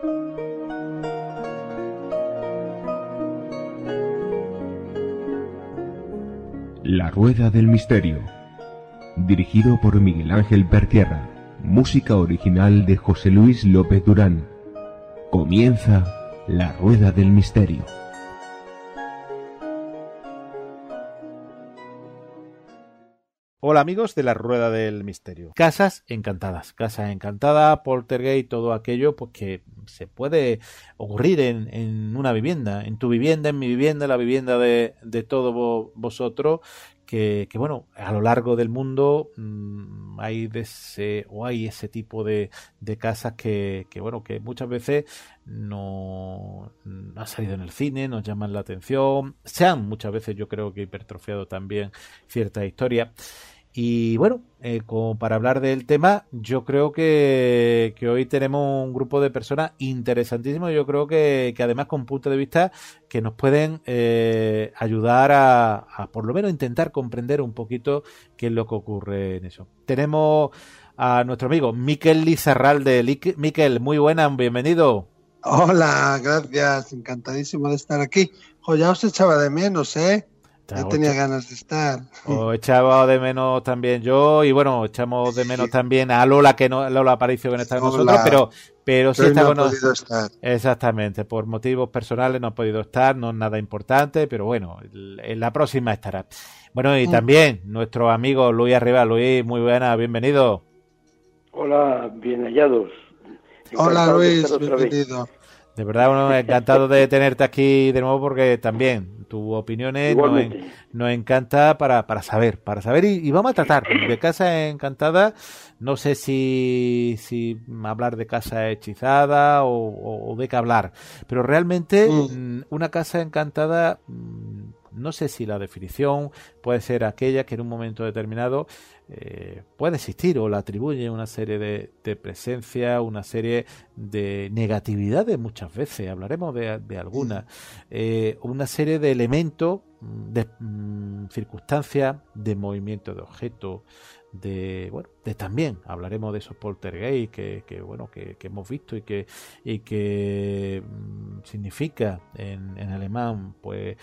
La Rueda del Misterio, dirigido por Miguel Ángel Pertierra, música original de José Luis López Durán. Comienza La Rueda del Misterio. Hola amigos de La Rueda del Misterio. Casas encantadas, poltergeist, todo aquello pues que se puede ocurrir en una vivienda, en tu vivienda, en mi vivienda, en la vivienda de todos vosotros, que bueno, a lo largo del mundo hay ese tipo de casas que bueno, que muchas veces no han salido en el cine, nos llaman la atención, se han muchas veces yo creo que hipertrofiado también ciertas historias. Y bueno, como para hablar del tema, yo creo que hoy tenemos un grupo de personas interesantísimos. Yo creo que además con puntos de vista que nos pueden ayudar a por lo menos intentar comprender un poquito qué es lo que ocurre en eso. Tenemos a nuestro amigo Miquel Lizarralde. Miquel, muy buenas, bienvenido. Hola, gracias, encantadísimo de estar aquí. Ya os echaba de menos, ¿eh? Ya tenía ganas de estar. Os echaba de menos también yo, y bueno, echamos de menos también a Lola, Lola Aparicio, que no está con nosotros, pero sí está con nosotros. Estar. Exactamente, por motivos personales no ha podido estar, no es nada importante, pero bueno, en la próxima estará. Bueno, y también nuestro amigo Luis Arriba. Luis, muy buena, bienvenido. Hola, bien hallados. Hola Luis, bienvenido. De verdad, bueno, encantado de tenerte aquí de nuevo porque también tus opiniones nos encanta para saber y vamos a tratar de Casa Encantada. No sé si hablar de casa hechizada o de qué hablar, pero realmente una casa encantada, no sé si la definición puede ser aquella que en un momento determinado puede existir o la atribuye una serie de presencia, una serie de negatividades muchas veces, hablaremos de algunas, una serie de elementos, de circunstancias, de movimiento de objetos, de también hablaremos de esos poltergeist que hemos visto y que significa en alemán pues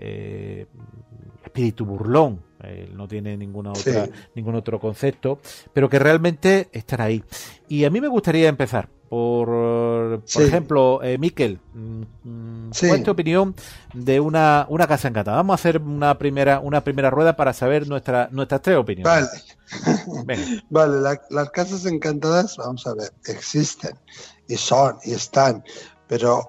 espíritu burlón, no tiene ningún otro concepto, pero que realmente están ahí. Y a mí me gustaría empezar por ejemplo, Miquel, ¿cuál es tu opinión de una casa encantada? Vamos a hacer una primera rueda para saber nuestras tres opiniones. Vale, las casas encantadas, vamos a ver, existen y están, pero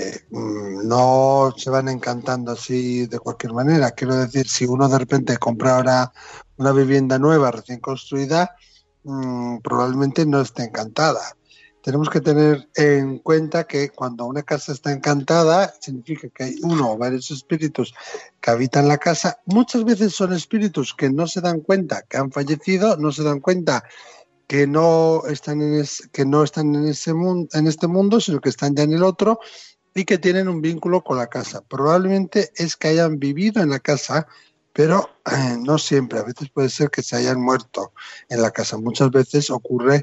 no se van encantando así de cualquier manera. Quiero decir, si uno de repente compra ahora una vivienda nueva, recién construida, probablemente no esté encantada. Tenemos que tener en cuenta que cuando una casa está encantada, significa que hay uno o varios espíritus que habitan la casa. Muchas veces son espíritus que no se dan cuenta que han fallecido, no se dan cuenta que no están en este mundo, sino que están ya en el otro y que tienen un vínculo con la casa. Probablemente es que hayan vivido en la casa, pero no siempre. A veces puede ser que se hayan muerto en la casa. Muchas veces ocurre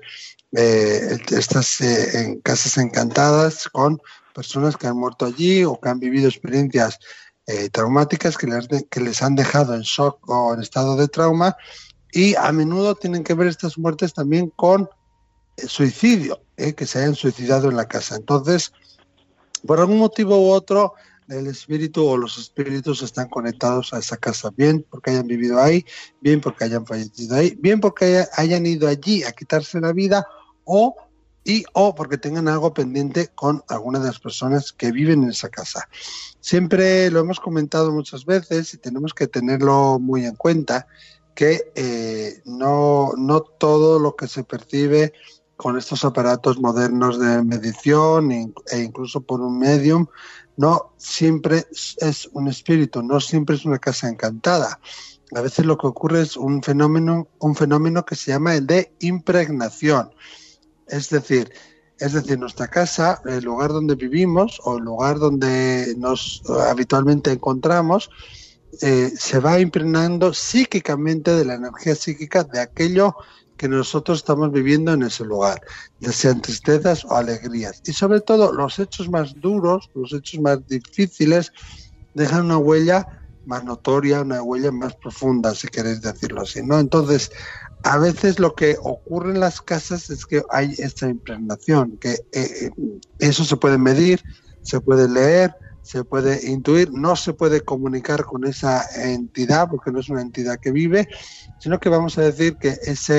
en casas encantadas con personas que han muerto allí o que han vivido experiencias traumáticas que les han dejado en shock o en estado de trauma, y a menudo tienen que ver estas muertes también con suicidio, que se hayan suicidado en la casa. Entonces, por algún motivo u otro, el espíritu o los espíritus están conectados a esa casa, bien porque hayan vivido ahí, bien porque hayan fallecido ahí, bien porque hayan ido allí a quitarse la vida o porque tengan algo pendiente con alguna de las personas que viven en esa casa. Siempre lo hemos comentado muchas veces y tenemos que tenerlo muy en cuenta, que no todo lo que se percibe con estos aparatos modernos de medición e incluso por un medium, no siempre es un espíritu, no siempre es una casa encantada. A veces lo que ocurre es un fenómeno que se llama el de impregnación. Es decir, nuestra casa, el lugar donde vivimos o el lugar donde nos habitualmente encontramos, se va impregnando psíquicamente de la energía psíquica de aquello que nosotros estamos viviendo en ese lugar, ya sean tristezas o alegrías. Y sobre todo los hechos más duros, los hechos más difíciles, dejan una huella más notoria, una huella más profunda, si queréis decirlo así, ¿no? Entonces, a veces lo que ocurre en las casas es que hay esta impregnación, que eso se puede medir, se puede leer, se puede intuir, no se puede comunicar con esa entidad, porque no es una entidad que vive, sino que vamos a decir que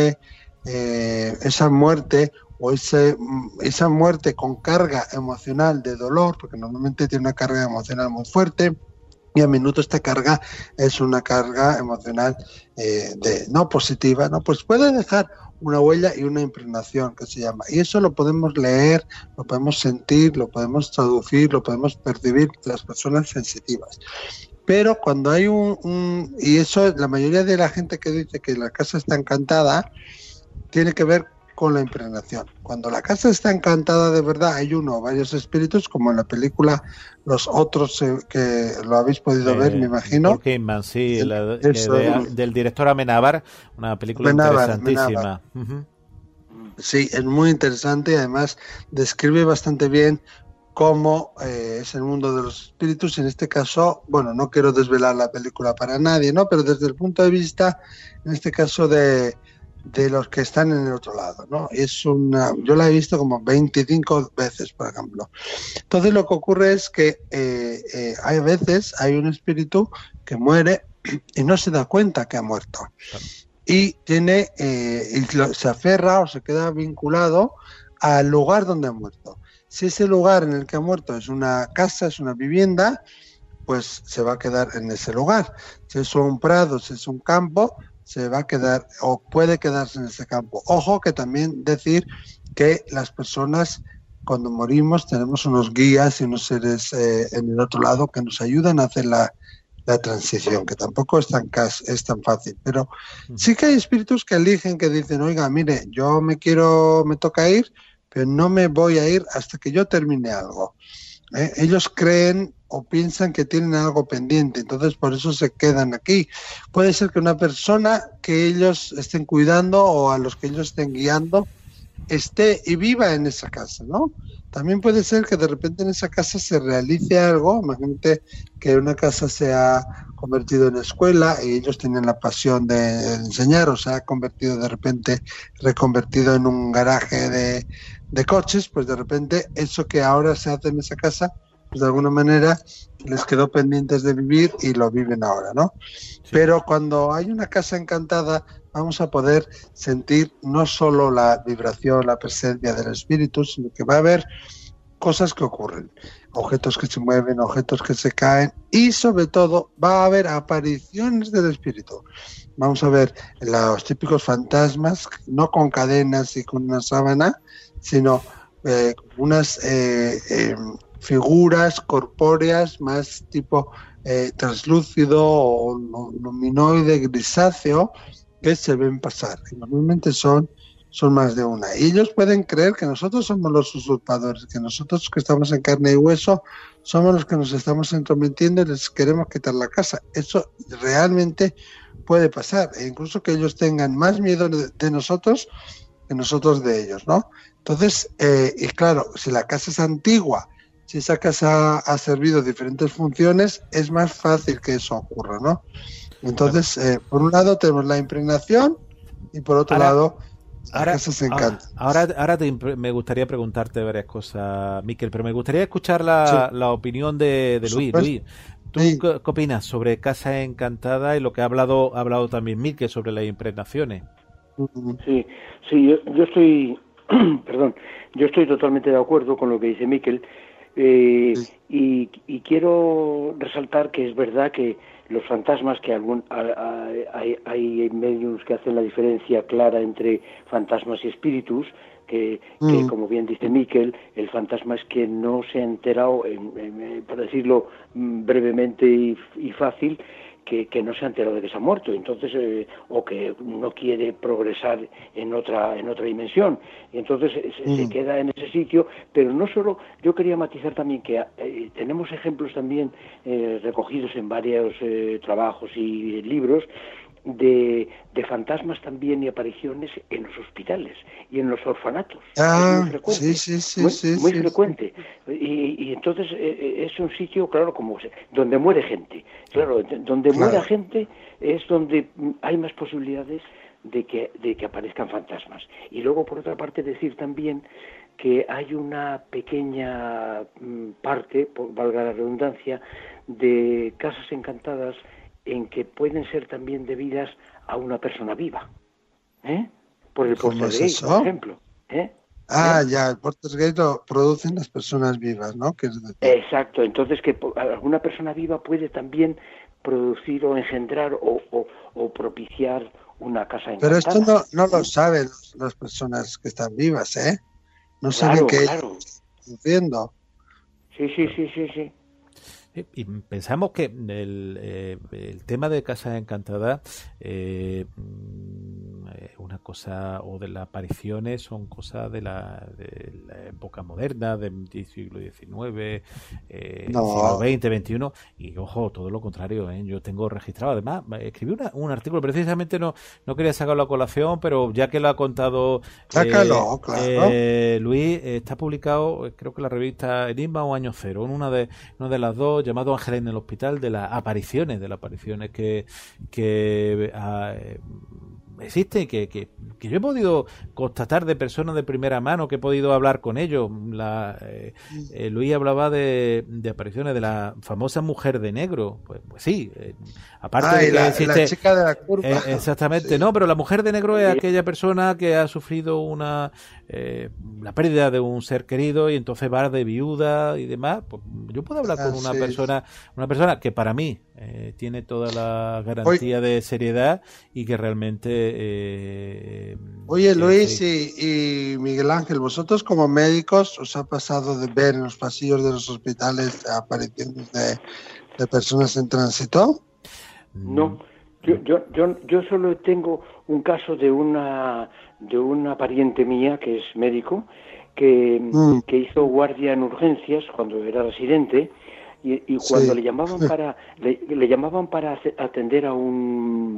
esa muerte o esa muerte con carga emocional de dolor, porque normalmente tiene una carga emocional muy fuerte, y a menudo esta carga es una carga emocional no positiva, ¿no? Pues puede dejar una huella y una impregnación, que se llama. Y eso lo podemos leer, lo podemos sentir, lo podemos traducir, lo podemos percibir las personas sensitivas. Pero cuando hay y eso, la mayoría de la gente que dice que la casa está encantada, tiene que ver con la impregnación. Cuando la casa está encantada de verdad, hay uno o varios espíritus, como en la película Los Otros, que lo habéis podido ver, me imagino. Paul Kingman, sí, del director Amenábar, una película interesantísima. Amenábar. Sí, es muy interesante y además describe bastante bien cómo es el mundo de los espíritus. En este caso, bueno, no quiero desvelar la película para nadie, ¿no? Pero desde el punto de vista, en este caso, de los que están en el otro lado, ¿no? Yo la he visto como 25 veces, por ejemplo. Entonces lo que ocurre es que hay veces hay un espíritu que muere y no se da cuenta que ha muerto. Y se aferra o se queda vinculado al lugar donde ha muerto. Si ese lugar en el que ha muerto es una casa, es una vivienda, pues se va a quedar en ese lugar. Si es un prado, si es un campo, se va a quedar o puede quedarse en ese campo. Ojo que también decir que las personas cuando morimos tenemos unos guías y unos seres en el otro lado que nos ayudan a hacer la transición, que tampoco es tan fácil, pero sí que hay espíritus que eligen, que dicen, oiga, mire, yo me toca ir, pero no me voy a ir hasta que yo termine algo. Ellos creen o piensan que tienen algo pendiente, entonces por eso se quedan aquí. Puede ser que una persona que ellos estén cuidando o a los que ellos estén guiando esté y viva en esa casa, ¿no? También puede ser que de repente en esa casa se realice algo. Imagínate que una casa se ha convertido en escuela y ellos tienen la pasión de enseñar, o se ha convertido reconvertido en un garaje de coches, pues de repente eso que ahora se hace en esa casa, pues de alguna manera les quedó pendientes de vivir y lo viven ahora, ¿no? Sí. Pero cuando hay una casa encantada, vamos a poder sentir no solo la vibración, la presencia del espíritu, sino que va a haber cosas que ocurren, objetos que se mueven, objetos que se caen y sobre todo va a haber apariciones del espíritu. Vamos a ver los típicos fantasmas, no con cadenas y con una sábana, sino unas figuras corpóreas más tipo translúcido o luminoide, grisáceo, que se ven pasar. Y normalmente son más de una. Y ellos pueden creer que nosotros somos los usurpadores, que nosotros que estamos en carne y hueso somos los que nos estamos entrometiendo y les queremos quitar la casa. Eso realmente puede pasar. E incluso que ellos tengan más miedo de nosotros que nosotros de ellos, ¿no? Entonces, y claro, si la casa es antigua, si esa casa ha servido diferentes funciones, es más fácil que eso ocurra, ¿no? Entonces, por un lado tenemos la impregnación y por otro lado la casa se encanta. Ahora me gustaría preguntarte varias cosas, Miquel, pero me gustaría escuchar la opinión de Luis. Luis, ¿tú qué opinas sobre Casa Encantada y lo que ha hablado también Miquel sobre las impregnaciones? Sí, yo estoy, yo estoy totalmente de acuerdo con lo que dice Miquel. Y quiero resaltar que es verdad que los fantasmas, que hay mediums que hacen la diferencia clara entre fantasmas y espíritus, que como bien dice Miquel, el fantasma es que no se ha enterado, por decirlo brevemente y fácil, que no se ha enterado de que se ha muerto, entonces o que no quiere progresar en otra dimensión, y entonces se queda en ese sitio. Pero no solo, yo quería matizar también que tenemos ejemplos también recogidos en varios trabajos y libros de fantasmas también y apariciones en los hospitales y en los orfanatos. Ah, es muy frecuente, sí, muy frecuente. Y entonces es un sitio, claro, donde muere gente. Claro, donde muera gente es donde hay más posibilidades de que aparezcan fantasmas. Y luego, por otra parte, decir también que hay una pequeña parte, valga la redundancia, de casas encantadas en que pueden ser también debidas a una persona viva, por el poltergeist, por ejemplo. Ya, el poltergeist lo producen las personas vivas, ¿no? Exacto, entonces que alguna persona viva puede también producir o engendrar o propiciar una casa encantada. Pero esto no lo saben las personas que están vivas, ¿eh? No saben qué están sufriendo. Sí. Y pensamos que el tema de Casas Encantadas, una cosa, o de las apariciones, son cosas de la época moderna, del siglo XIX, siglo XX, XXI, y ojo, todo lo contrario, yo tengo registrado, además, escribí un artículo, precisamente no quería sacarlo a colación, pero ya que lo ha contado claro. Luis, está publicado, creo que en la revista Enigma o Año Cero, en una de las dos, llamado Ángeles en el Hospital, de las apariciones que existen, que yo he podido constatar de personas de primera mano, que he podido hablar con ellos. Luis hablaba de apariciones de la famosa mujer de negro. Pues sí, aparte de que existe la chica de la curva. Exactamente, sí. No, pero la mujer de negro es aquella persona que ha sufrido la pérdida de un ser querido y entonces va de viuda y demás. Pues yo puedo hablar con una persona que para mí tiene toda la garantía de seriedad y que realmente Oye, Luis y Miguel Ángel, vosotros como médicos os ha pasado de ver en los pasillos de los hospitales apariciones de personas en tránsito? No, yo solo tengo un caso de una pariente mía que es médico que hizo guardia en urgencias cuando era residente. Y cuando le llamaban para atender a un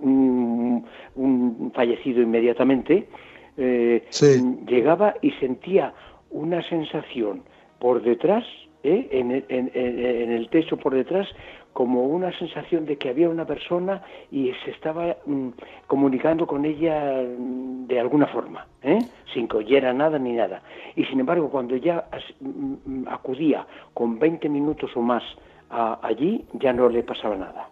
fallecido inmediatamente, llegaba y sentía una sensación por detrás, en el techo por detrás, como una sensación de que había una persona y se estaba comunicando con ella de alguna forma, sin que oyera nada ni nada. Y sin embargo, cuando ya acudía con 20 minutos o más allí, ya no le pasaba nada.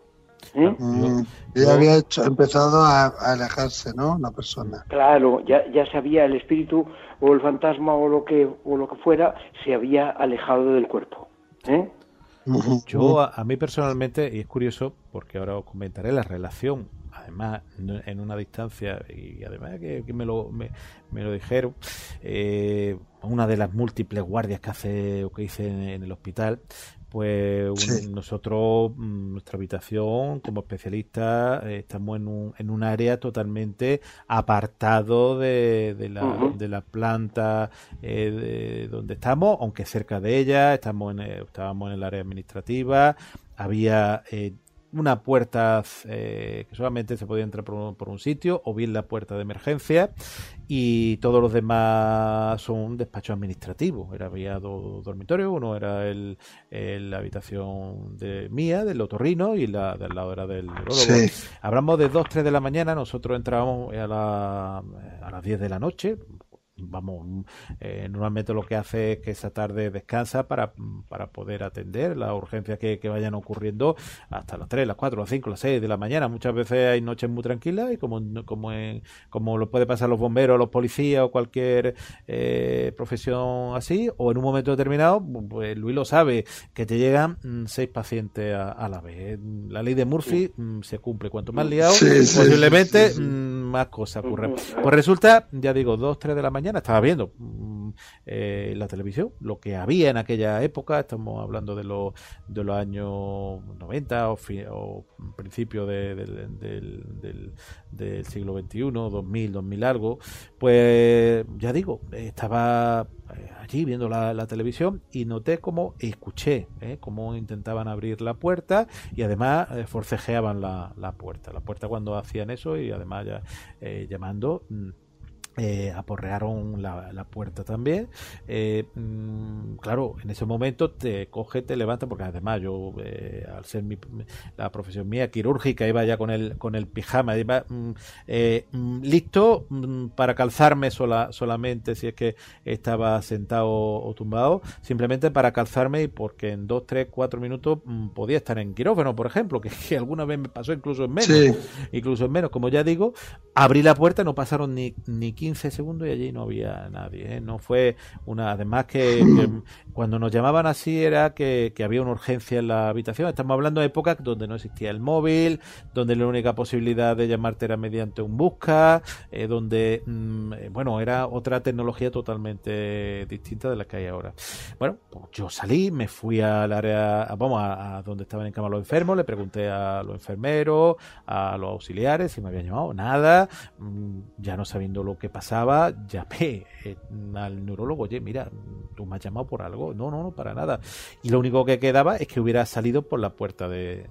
Ya había empezado a alejarse, ¿no? La persona. Claro, ya sabía el espíritu o el fantasma o lo que fuera, se había alejado del cuerpo. Yo, a mí personalmente, y es curioso, porque ahora os comentaré la relación, además en una distancia, y además que me lo dijeron, una de las múltiples guardias que hice en el hospital, pues nosotros, nuestra habitación como especialistas, estamos en un área totalmente apartado de la planta donde estamos, aunque cerca de ella. Estábamos en el área administrativa. Había una puerta que solamente se podía entrar por un sitio, o bien la puerta de emergencia, y todos los demás son despachos administrativos. Había dos dormitorios, uno era la habitación mía, del otorrino, y la del lado era del neurólogo. Hablamos de 2-3 de la mañana, nosotros entrábamos a las 10 de la noche. Normalmente lo que hace es que esa tarde descansa para poder atender las urgencias que vayan ocurriendo hasta las 3, las 4, las 5, las 6 de la mañana. Muchas veces hay noches muy tranquilas, y como lo puede pasar a los bomberos, a los policías o cualquier profesión así, o en un momento determinado, pues Luis lo sabe, que te llegan 6 pacientes a la vez. La ley de Murphy se cumple. Cuanto más liado, posiblemente más cosas ocurren. Pues resulta, ya digo, 2-3 de la mañana, mañana estaba viendo la televisión, lo que había en aquella época, estamos hablando de los años 90 o principio del siglo XXI, 2000 algo, pues ya digo, estaba allí viendo la televisión y noté escuché cómo intentaban abrir la puerta y además forcejeaban la puerta cuando hacían eso, y además ya llamando, aporrearon la puerta también. Claro, en ese momento te levanta, porque además yo, al ser la profesión mía quirúrgica, iba ya con el pijama, iba listo para calzarme solamente si es que estaba sentado o tumbado, simplemente para calzarme, y porque en 2, 3, 4 minutos podía estar en quirófano, por ejemplo, que alguna vez me pasó incluso en menos, como ya digo. Abrí la puerta, no pasaron ni 15 segundos y allí no había nadie, no fue además que cuando nos llamaban así era que había una urgencia en la habitación. Estamos hablando de épocas donde no existía el móvil, donde la única posibilidad de llamarte era mediante un busca, donde era otra tecnología totalmente distinta de la que hay ahora. Bueno, pues yo salí, me fui al área, a donde estaban en cama los enfermos, le pregunté a los enfermeros, a los auxiliares si me habían llamado, nada. Ya no sabiendo lo que pasaba, llamé al neurólogo: oye, mira, tú me has llamado por algo. No, para nada. Y lo único que quedaba es que hubiera salido por la puerta de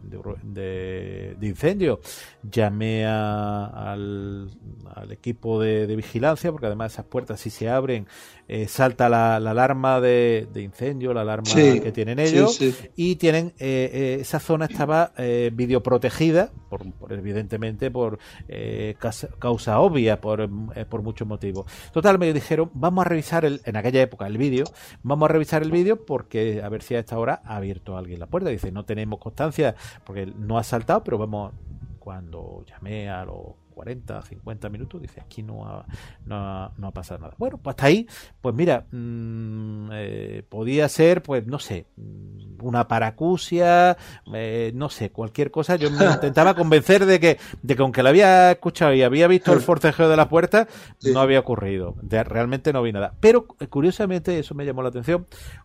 incendio. Llamé al equipo de vigilancia, porque además esas puertas, si se abren, salta la alarma de incendio, la alarma que tienen ellos, y tienen esa zona estaba videoprotegida evidentemente por causa obvia, por muchos motivos. Total, me dijeron: vamos a revisar en aquella época el vídeo, porque a ver si a esta hora ha abierto alguien la puerta. Dice: no tenemos constancia porque no ha saltado, pero vamos. Cuando llamé a los 40, 50 minutos, dice: aquí no ha pasado nada. Bueno, pues hasta ahí, pues mira, podía ser, pues no sé, una paracusia, no sé, cualquier cosa. Yo me intentaba convencer de que aunque la había escuchado y había visto el forcejeo de la puerta, no había ocurrido. Realmente no vi nada. Pero curiosamente, eso me llamó la atención.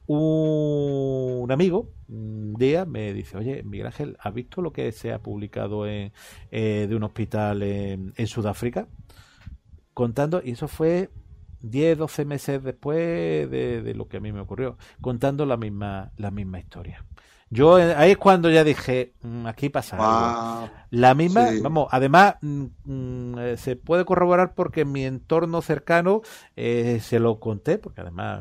Un amigo un día me dice: oye, Miguel Ángel, ¿has visto lo que se ha publicado de un hospital en Sudáfrica? Contando, y eso fue 10, 12 meses después de lo que a mí me ocurrió, contando la misma historia. Yo ahí es cuando ya dije: aquí pasa algo. La misma, vamos, además se puede corroborar porque en mi entorno cercano se lo conté, porque además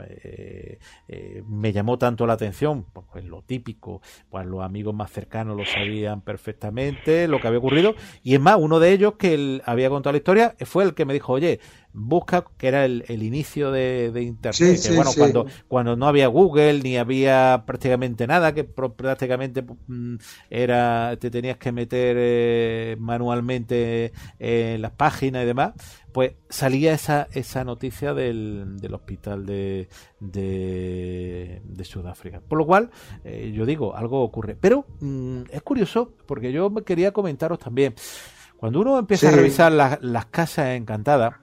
me llamó tanto la atención, pues lo típico, pues los amigos más cercanos lo sabían perfectamente lo que había ocurrido, y es más, uno de ellos que él había contado la historia fue el que me dijo: oye, busca, que era el inicio de internet, cuando no había Google ni había prácticamente nada, que prácticamente te tenías que meter manualmente en las páginas y demás, pues salía esa noticia del hospital de Sudáfrica. Por lo cual, yo digo, algo ocurre. Pero es curioso, porque yo me quería comentaros también, cuando uno empieza a revisar las casas encantadas,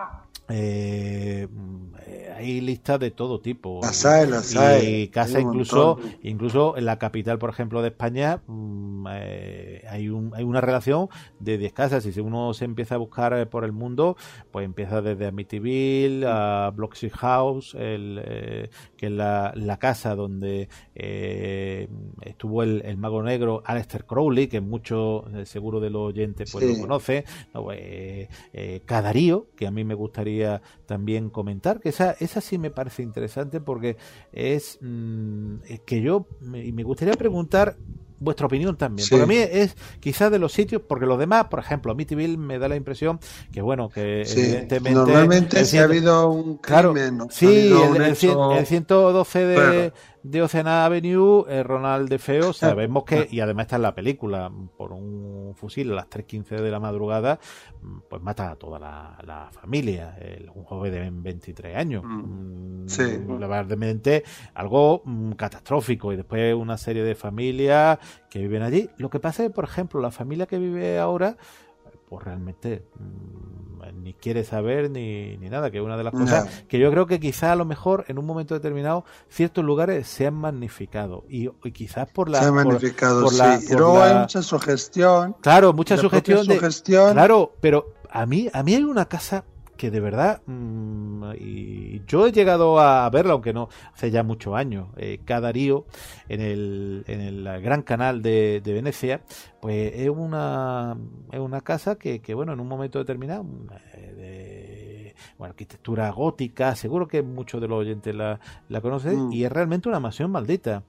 hay listas de todo tipo, las hay, y casas incluso en la capital, por ejemplo, de España, hay una relación de 10 casas, y si uno se empieza a buscar por el mundo, pues empieza desde Amityville a Bloxy House, que es la casa donde estuvo el mago negro Aleister Crowley, que muchos seguro de los oyentes pues lo conoce, Cadarío, que a mí me gustaría también comentar, que esa sí me parece interesante, porque es que yo me gustaría preguntar vuestra opinión también, porque a mí es quizás de los sitios, porque los demás, por ejemplo, Amityville me da la impresión que evidentemente normalmente si ha habido un crimen, el 112 de Ocean Avenue, Ronald DeFeo, sabemos que, y además está en la película, por un fusil a las 3:15 de la madrugada, pues mata a toda la familia, un joven de 23 años. Verdaderamente algo catastrófico, y después una serie de familias que viven allí. Lo que pasa es que, por ejemplo, la familia que vive ahora, pues realmente ni quiere saber ni nada, que es una de las cosas que yo creo que quizás a lo mejor en un momento determinado ciertos lugares se han magnificado y quizás por la... Se han magnificado, por sí. la, y luego hay mucha sugestión. Claro, mucha sugestión. Claro, pero a mí hay una casa que de verdad, y yo he llegado a verla, aunque no hace ya muchos años, Cadarío, en el Gran Canal de Venecia, pues es una casa que bueno, en un momento determinado, de arquitectura gótica, seguro que muchos de los oyentes la conocen, y es realmente una mansión maldita.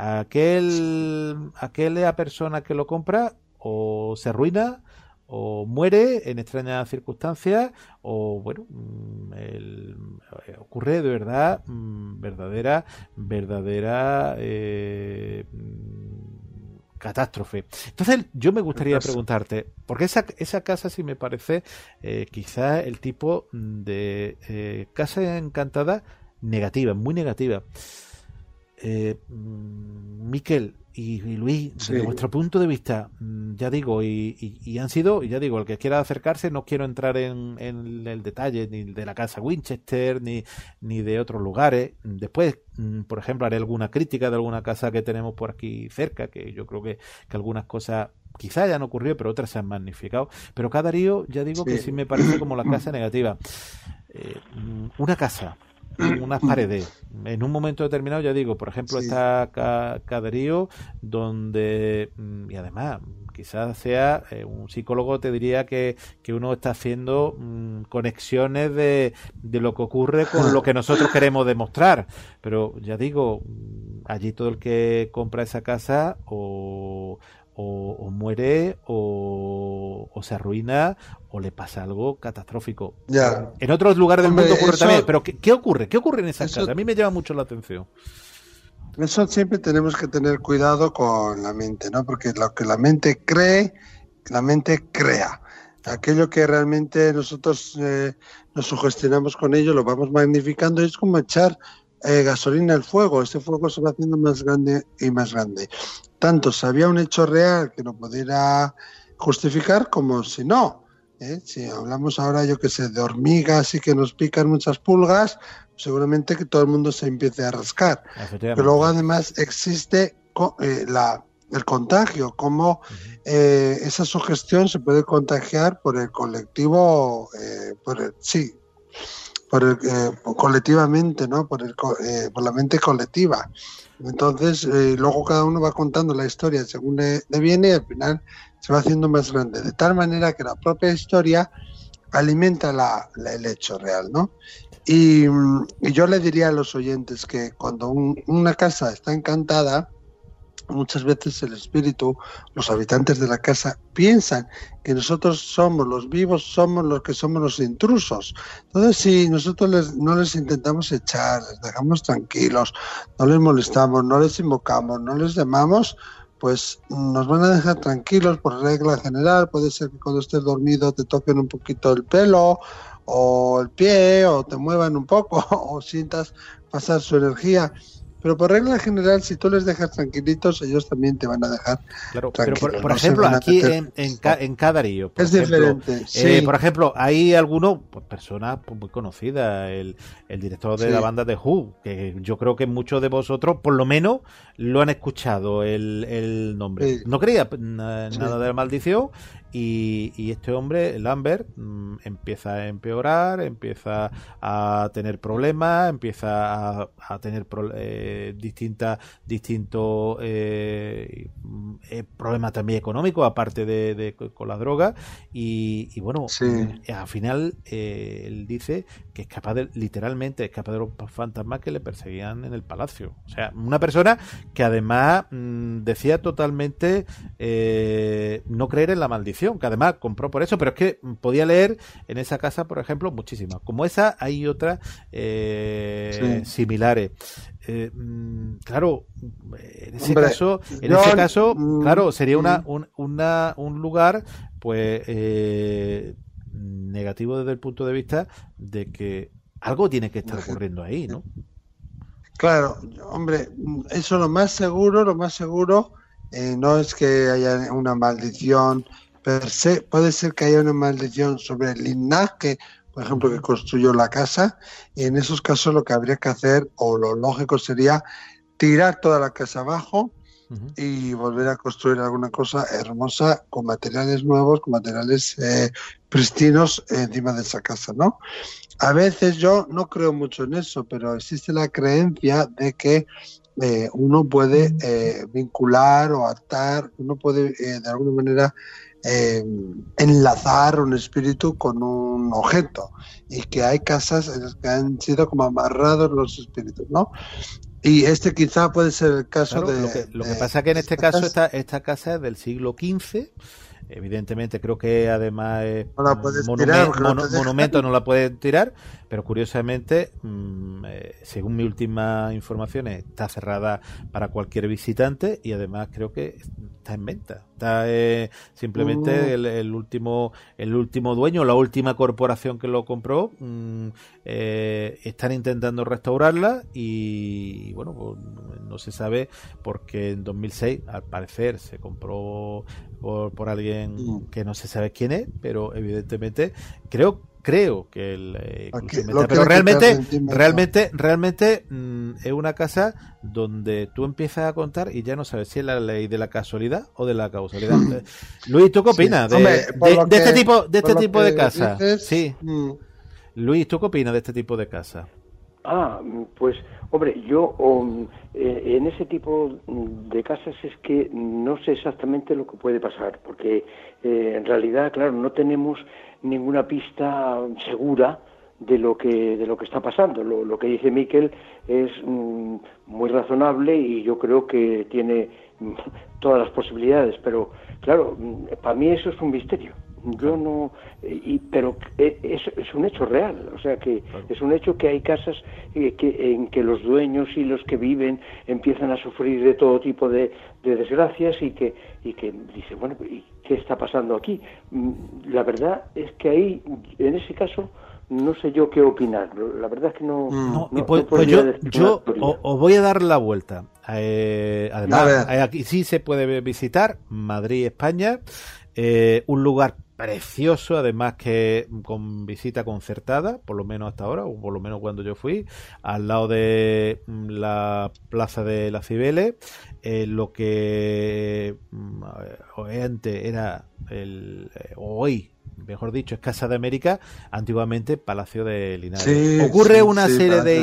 Aquella persona que lo compra o se arruina, o muere en extrañas circunstancias, o bueno, ocurre de verdad verdadera catástrofe. Entonces yo me gustaría preguntarte, porque esa casa sí me parece quizás el tipo de casa encantada negativa, muy negativa. Miquel y Luis, desde vuestro punto de vista, ya digo, y han sido, ya digo, el que quiera acercarse, no quiero entrar en el detalle ni de la casa Winchester ni de otros lugares. Después, por ejemplo, haré alguna crítica de alguna casa que tenemos por aquí cerca, que yo creo que algunas cosas quizás hayan ocurrido, pero otras se han magnificado. Pero Cadarío, ya digo que sí me parece como la casa negativa. Una casa, unas paredes, en un momento determinado, ya digo, por ejemplo, está Cadarío, donde, y además quizás sea un psicólogo te diría que uno está haciendo conexiones de lo que ocurre con lo que nosotros queremos demostrar, pero ya digo, allí todo el que compra esa casa o muere o se arruina o le pasa algo catastrófico. En otros lugares del mundo ocurre también, pero ¿qué ocurre? ¿Qué ocurre en esas casas? A mí me llama mucho la atención. Eso siempre tenemos que tener cuidado con la mente, ¿no? Porque lo que la mente cree, la mente crea. Aquello que realmente nosotros nos sugestionamos con ello, lo vamos magnificando, y es como echar gasolina al fuego. Este fuego se va haciendo más grande y más grande. Tanto si había un hecho real que lo pudiera justificar, como si no. Si hablamos ahora, yo que sé, de hormigas y que nos pican muchas pulgas, seguramente que todo el mundo se empiece a rascar. Pero luego además existe el contagio, cómo esa sugestión se puede contagiar por el colectivo, colectivamente, ¿no? Por la mente colectiva. Entonces, luego cada uno va contando la historia según le viene, y al final se va haciendo más grande, de tal manera que la propia historia alimenta el hecho real, ¿no? Y yo le diría a los oyentes que cuando una casa está encantada, muchas veces el espíritu, los habitantes de la casa, piensan que nosotros somos los vivos, somos los que somos los intrusos. Entonces, si nosotros no les intentamos echar, les dejamos tranquilos, no les molestamos, no les invocamos, no les llamamos, pues nos van a dejar tranquilos por regla general. Puede ser que cuando estés dormido te toquen un poquito el pelo o el pie, o te muevan un poco, o sientas pasar su energía. Pero por regla general, si tú les dejas tranquilitos, ellos también te van a dejar tranquilos. Pero por ejemplo, aquí en Cadarío, es diferente. Por ejemplo, hay algunos, personas muy conocidas, el director de la banda de Who, que yo creo que muchos de vosotros, por lo menos, lo han escuchado el nombre. No creía nada de la maldición. Y este hombre, Lambert, empieza a empeorar, empieza a tener problemas, empieza a tener distintos problemas también económicos, aparte con la droga. Y bueno, al final él dice que literalmente escapa de los fantasmas que le perseguían en el palacio. O sea, una persona que además decía totalmente no creer en la maldición, que además compró por eso, pero es que podía leer en esa casa, por ejemplo, muchísimas. Como esa, hay otras similares. Claro, en ese caso, claro, sería un lugar, pues, negativo desde el punto de vista de que algo tiene que estar ocurriendo ahí, ¿no? Claro, hombre, eso lo más seguro no es que haya una maldición per se, puede ser que haya una maldición sobre el linaje, por ejemplo, que construyó la casa, y en esos casos lo que habría que hacer, o lo lógico sería tirar toda la casa abajo y volver a construir alguna cosa hermosa con materiales nuevos, con materiales pristinos encima de esa casa, ¿no? A veces yo no creo mucho en eso, pero existe la creencia de que uno puede vincular o atar, uno puede de alguna manera enlazar un espíritu con un objeto, y que hay casas en las que han sido como amarrados los espíritus, ¿no? Y este quizá puede ser el caso, claro, lo que pasa es que en este caso esta casa es del siglo XV. Evidentemente creo que además es no la puedes tirar, monumento, no la pueden tirar, pero curiosamente, según mi última información, está cerrada para cualquier visitante, y además creo que está en venta. Está simplemente el último dueño, la última corporación que lo compró, están intentando restaurarla, y bueno, pues no se sabe, porque en 2006 al parecer se compró por alguien que no se sabe quién es, pero evidentemente creo que pero realmente es una casa donde tú empiezas a contar y ya no sabes si es la ley de la casualidad o de la causalidad. Luis, ¿tú qué opinas de este tipo de casa? Sí. Luis, ¿tú qué opinas de este tipo de casa? Pues, hombre, yo en ese tipo de casas es que no sé exactamente lo que puede pasar, porque en realidad, claro, no tenemos ninguna pista segura de lo que está pasando. Lo que dice Miquel es muy razonable, y yo creo que tiene todas las posibilidades, pero claro, para mí eso es un misterio. Yo no, pero es un hecho real, o sea que es un hecho que hay casas en que los dueños y los que viven empiezan a sufrir de todo tipo de desgracias, y que dice, bueno, ¿y qué está pasando aquí? La verdad es que ahí, en ese caso, no sé yo qué opinar. La verdad es que no pues yo os voy a dar la vuelta. Además, aquí sí se puede visitar Madrid, España, un lugar precioso, además que con visita concertada, por lo menos hasta ahora, o por lo menos cuando yo fui, al lado de la Plaza de las Cibeles, lo que antes era hoy, mejor dicho, es Casa de América, antiguamente Palacio de Linares. Ocurre una serie de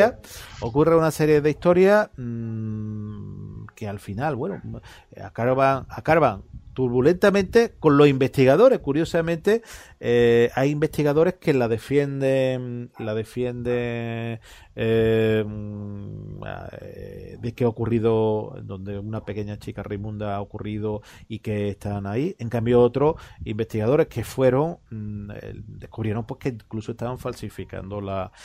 historias que al final, bueno, acaban turbulentamente con los investigadores. Curiosamente, hay investigadores que la defienden de que ha ocurrido, donde una pequeña chica Raimunda ha ocurrido y que están ahí. En cambio, otros investigadores que fueron descubrieron pues que incluso estaban falsificando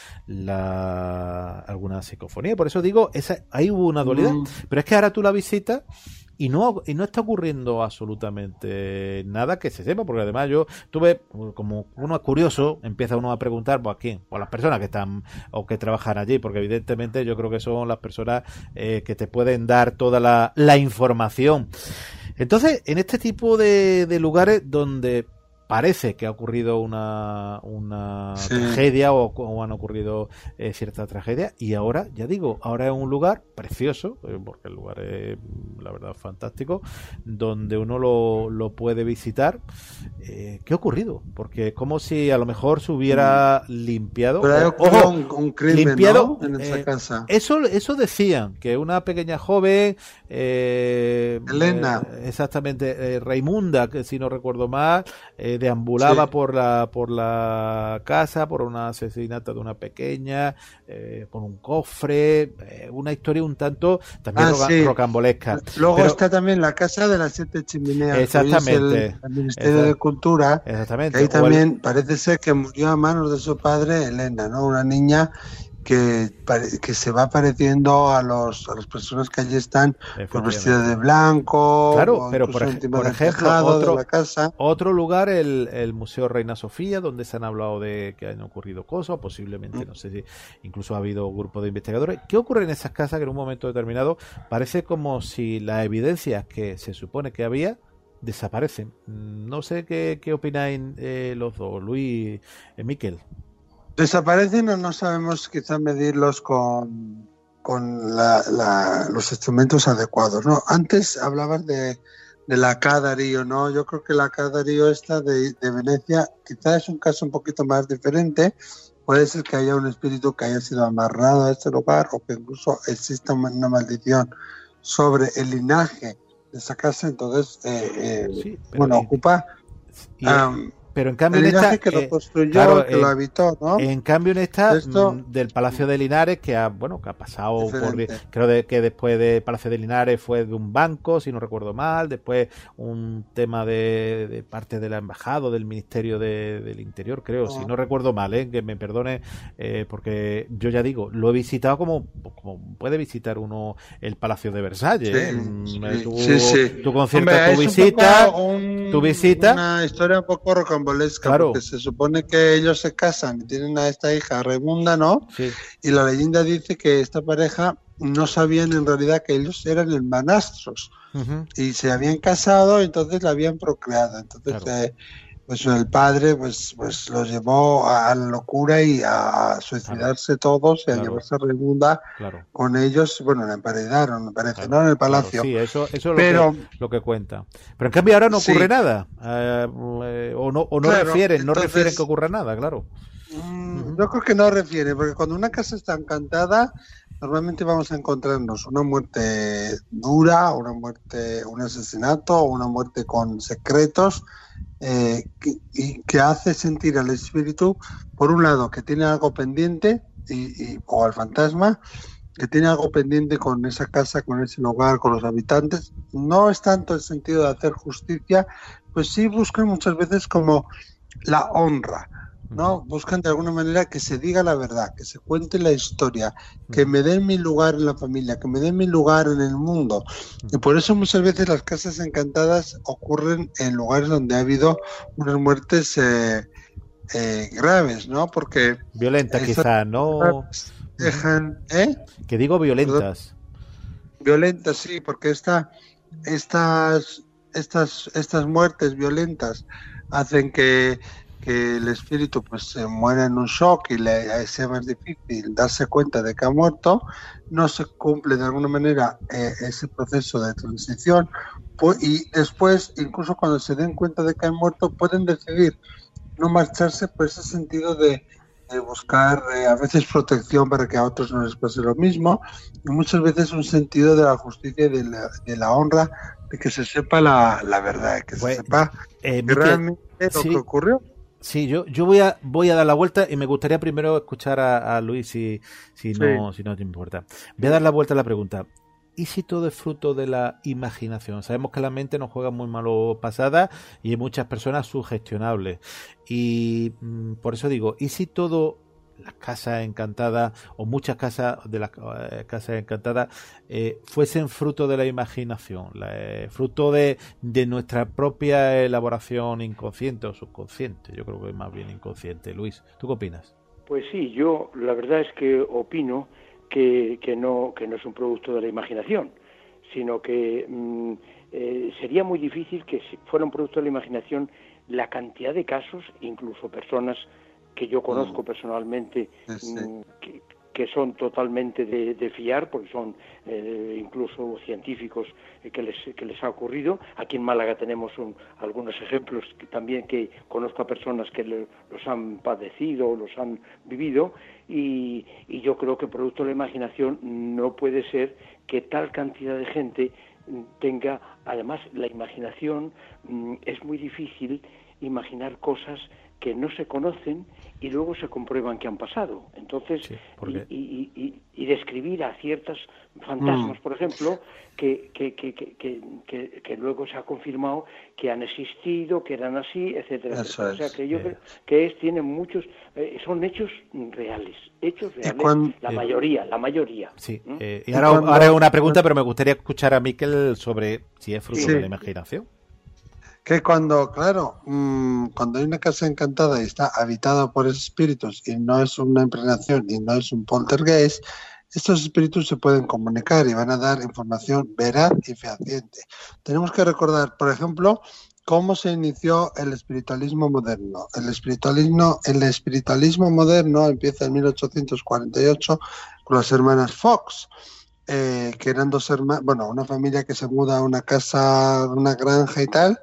alguna psicofonía. Por eso digo, ahí hubo una dualidad. Pero es que ahora tú la visitas y no está ocurriendo absolutamente nada que se sepa, porque además yo tuve, como uno es curioso, empieza uno a preguntar, pues, ¿a quién? Pues las personas que están o que trabajan allí, porque evidentemente yo creo que son las personas que te pueden dar toda la información. Entonces, en este tipo de lugares donde parece que ha ocurrido una tragedia o han ocurrido ciertas tragedias, y ahora, ya digo, ahora es un lugar precioso, porque el lugar es, la verdad, fantástico, donde uno lo puede visitar. ¿Qué ha ocurrido? Porque es como si a lo mejor se hubiera limpiado. Pero hay ocurrido un crimen, limpiado, ¿no? En esa casa. Eso decían, que una pequeña joven, Elena, exactamente, Raimunda, que si no recuerdo mal, deambulaba por la casa, por una asesinata de una pequeña, por un cofre, una historia un tanto también rocambolesca. Luego está también la casa de las 7 chimeneas. Exactamente. El Ministerio de Cultura. Exactamente. Ahí también parece ser que murió a manos de su padre, Elena, ¿no? Una niña que se va pareciendo a las personas que allí están, pues vestidas de blanco. Claro, pero por ejemplo, otro lugar, el Museo Reina Sofía, donde se han hablado de que han ocurrido cosas, posiblemente, no sé si incluso ha habido grupos de investigadores. ¿Qué ocurre en esas casas que en un momento determinado parece como si las evidencias que se supone que había desaparecen. No sé qué opináis los dos, Luis, Miquel. Desaparecen o no sabemos quizá medirlos con los instrumentos adecuados, ¿no? Antes hablabas de la Cadarío, ¿no? Yo creo que la Cadarío esta de Venecia quizá es un caso un poquito más diferente. Puede ser que haya un espíritu que haya sido amarrado a este lugar o que incluso exista una maldición sobre el linaje de esa casa. Entonces, sí, ocupa... pero en cambio el en esta que lo construyó, que lo habitó, ¿no? En cambio en esta Esto, del Palacio de Linares, que ha pasado creo que después de Palacio de Linares fue de un banco, si no recuerdo mal, después un tema de parte de la embajada, del Ministerio del Interior, creo, si no recuerdo mal, que me perdone, porque yo ya digo, lo he visitado como puede visitar uno el Palacio de Versalles. Tu concierto, tu visita, una historia un poco rocambolesca, porque se supone que ellos se casan y tienen a esta hija Raimunda, ¿no? Sí. Y la leyenda dice que esta pareja no sabían en realidad que ellos eran hermanastros y se habían casado, entonces la habían procreado. Entonces, pues el padre pues los llevó a la locura y a suicidarse todos y a llevarse a Raimunda con ellos. Bueno, la emparedaron, me parece, ¿no? En el palacio. Sí, eso es lo que cuenta. Pero en cambio ahora no ocurre nada. O no refieren que ocurra nada, claro. Yo creo que no refiere, porque cuando una casa está encantada, normalmente vamos a encontrarnos una muerte dura, un asesinato, una muerte con secretos, que hace sentir al espíritu, por un lado, que tiene algo pendiente, o al fantasma, que tiene algo pendiente con esa casa, con ese lugar, con los habitantes. No es tanto el sentido de hacer justicia, pues sí buscan muchas veces como la honra, ¿no? Buscan de alguna manera que se diga la verdad, que se cuente la historia, que me den mi lugar en la familia, que me den mi lugar en el mundo. Y por eso muchas veces las casas encantadas ocurren en lugares donde ha habido unas muertes graves, ¿no? Porque violentas quizás, ¿no? Dejan, Que digo violentas. Violentas, sí, porque estas muertes violentas hacen que el espíritu pues se muera en un shock y le sea más difícil darse cuenta de que ha muerto. No se cumple de alguna manera ese proceso de transición, y después, incluso cuando se den cuenta de que han muerto, pueden decidir no marcharse por ese sentido de buscar a veces protección para que a otros no les pase lo mismo, y muchas veces un sentido de la justicia y de la honra, de que se sepa la verdad, de que se sepa realmente lo que ocurrió. Sí, yo voy a dar la vuelta y me gustaría primero escuchar a Luis si no te importa. Voy a dar la vuelta a la pregunta. ¿Y si todo es fruto de la imaginación? Sabemos que la mente nos juega muy malo pasada y hay muchas personas sugestionables. Y por eso digo, ¿y si todo las casas encantadas o muchas casas de las casas encantadas fuesen fruto de la imaginación, fruto de nuestra propia elaboración inconsciente o subconsciente? Yo creo que es más bien inconsciente. Luis, ¿tú qué opinas? Pues sí, yo la verdad es que opino que no es un producto de la imaginación, sino que sería muy difícil que si fuera un producto de la imaginación la cantidad de casos, incluso personas que yo conozco personalmente, que son totalmente de fiar, porque son incluso científicos que les ha ocurrido. Aquí en Málaga tenemos algunos ejemplos que conozco a personas que los han padecido o los han vivido, y yo creo que producto de la imaginación no puede ser que tal cantidad de gente tenga. Además, la imaginación, es muy difícil imaginar cosas que no se conocen y luego se comprueban que han pasado. Entonces, y describir a ciertos fantasmas, por ejemplo, que luego se ha confirmado que han existido, que eran así, etcétera. O sea, que yo creo que tienen muchos, son hechos reales, la mayoría. Sí. Y ahora una pregunta, pero me gustaría escuchar a Miquel sobre si es fruto de la imaginación. Que cuando hay una casa encantada y está habitada por espíritus y no es una impregnación y no es un poltergeist, estos espíritus se pueden comunicar y van a dar información veraz y fehaciente. Tenemos que recordar, por ejemplo, cómo se inició el espiritualismo moderno. El espiritualismo moderno empieza en 1848 con las hermanas Fox, que eran dos hermanas, bueno, una familia que se muda a una casa, una granja y tal,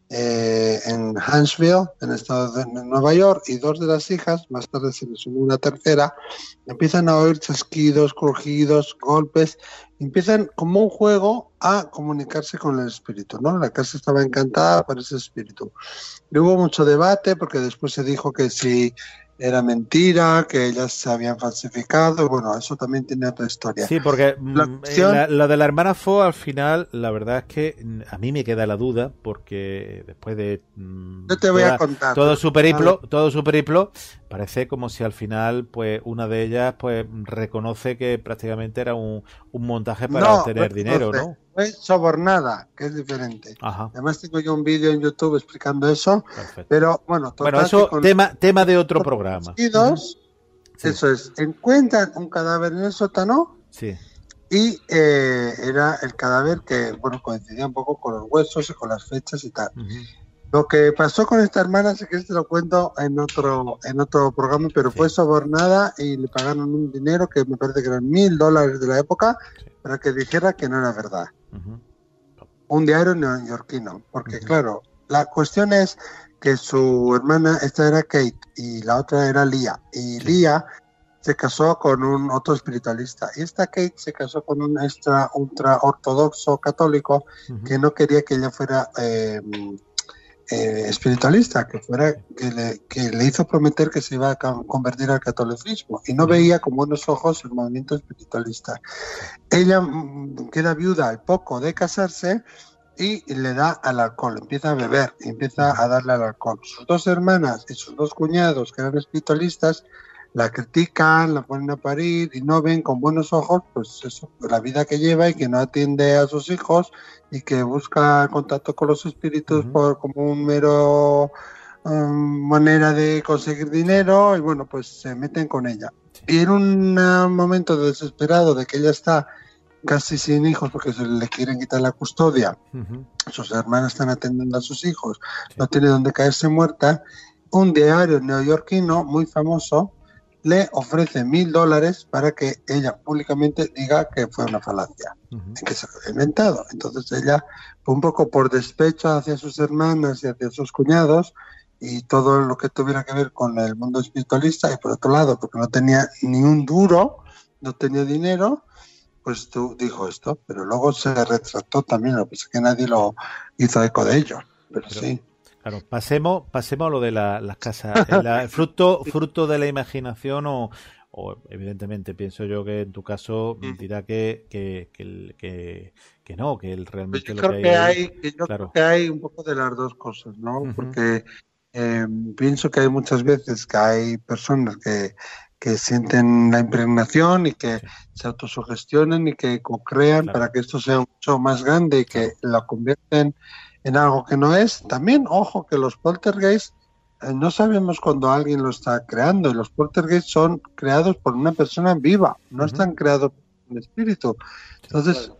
en Huntsville, en el estado de Nueva York, y dos de las hijas, más tarde se les unió una tercera, empiezan a oír chasquidos, crujidos, golpes, empiezan como un juego a comunicarse con el espíritu, ¿no? La casa estaba encantada por ese espíritu. Y hubo mucho debate porque después se dijo que si era mentira, que ellas se habían falsificado, bueno, eso también tiene otra historia. Sí, porque lo de la hermana Fo, al final, la verdad es que a mí me queda la duda, porque después de yo te voy a contar todo su periplo, parece como si al final, pues, una de ellas, pues, reconoce que prácticamente era un montaje para obtener dinero, ¿no? Fue sobornada, que es diferente. Ajá. Además tengo yo un vídeo en YouTube explicando eso. Perfecto. Pero bueno, eso tema de otro programa. Sí. Eso es, encuentran un cadáver en el sótano. Sí. Y era el cadáver que, bueno, coincidía un poco con los huesos y con las fechas y tal. Lo que pasó con esta hermana, sé que te lo cuento en otro programa, pero fue sobornada y le pagaron un dinero que me parece que eran $1,000 de la época, para que dijera que no era verdad. Un diario neoyorquino, porque claro, la cuestión es que su hermana, esta era Kate y la otra era Leah, y Leah se casó con un otro espiritualista, y esta Kate se casó con un ultra ortodoxo católico que no quería que ella fuera espiritualista, que le hizo prometer que se iba a convertir al catolicismo, y no veía con buenos ojos el movimiento espiritualista. Ella queda viuda al poco de casarse y le da al alcohol, empieza a beber, empieza a darle al alcohol. Sus dos hermanas y sus dos cuñados, que eran espiritualistas, la critican, la ponen a parir y no ven con buenos ojos, pues eso, la vida que lleva, y que no atiende a sus hijos y que busca contacto con los espíritus como un mero manera de conseguir dinero, y bueno, pues se meten con ella. Y en un momento desesperado de que ella está casi sin hijos porque se le quieren quitar la custodia, sus hermanas están atendiendo a sus hijos, no tiene donde caerse muerta, un diario neoyorquino muy famoso le ofrece $1,000 para que ella públicamente diga que fue una falacia, que se lo había inventado. Entonces ella, un poco por despecho hacia sus hermanas y hacia sus cuñados y todo lo que tuviera que ver con el mundo espiritualista, y por otro lado, porque no tenía ni un duro, no tenía dinero, pues tú dijo esto, pero luego se retractó también, lo que pasa es que nadie lo hizo eco de ello, pero sí. Claro, pasemos a lo de las casas. El fruto de la imaginación o evidentemente pienso yo que en tu caso dirá que no, que realmente pues yo creo que hay un poco de las dos cosas, ¿no? Porque pienso que hay muchas veces que hay personas que sienten la impregnación y que se autosugestionan y que co-crean para que esto sea mucho más grande y que la convierten en algo que no es. También, ojo, que los poltergeists no sabemos cuándo alguien lo está creando, y los poltergeists son creados por una persona viva, no están creados por un espíritu. Entonces,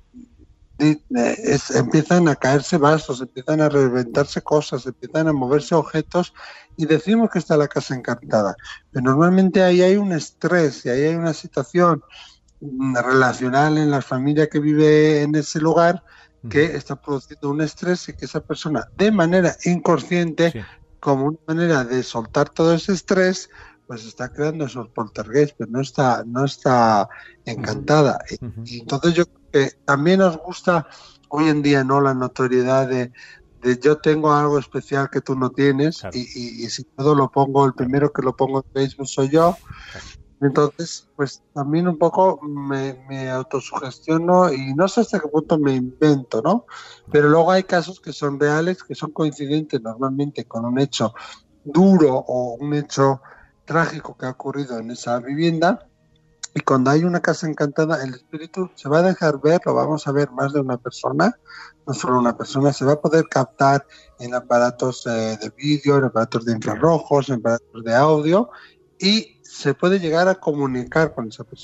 empiezan a caerse vasos, empiezan a reventarse cosas, empiezan a moverse objetos, y decimos que está la casa encantada. Pero normalmente ahí hay un estrés y ahí hay una situación relacional en la familia que vive en ese lugar que está produciendo un estrés, y que esa persona, de manera inconsciente, como una manera de soltar todo ese estrés, pues está creando esos poltergeists, pero no está encantada. Y entonces yo creo que también nos gusta hoy en día, ¿no?, la notoriedad de yo tengo algo especial que tú no tienes, y si todo lo pongo, el primero que lo pongo en Facebook soy yo. Entonces, pues también un poco me autosugestiono y no sé hasta qué punto me invento, ¿no? Pero luego hay casos que son reales, que son coincidentes normalmente con un hecho duro o un hecho trágico que ha ocurrido en esa vivienda, y cuando hay una casa encantada, el espíritu se va a dejar ver, lo vamos a ver más de una persona, no solo una persona, se va a poder captar en aparatos de vídeo, en aparatos de infrarrojos, en aparatos de audio, y se puede llegar a comunicar con esa persona.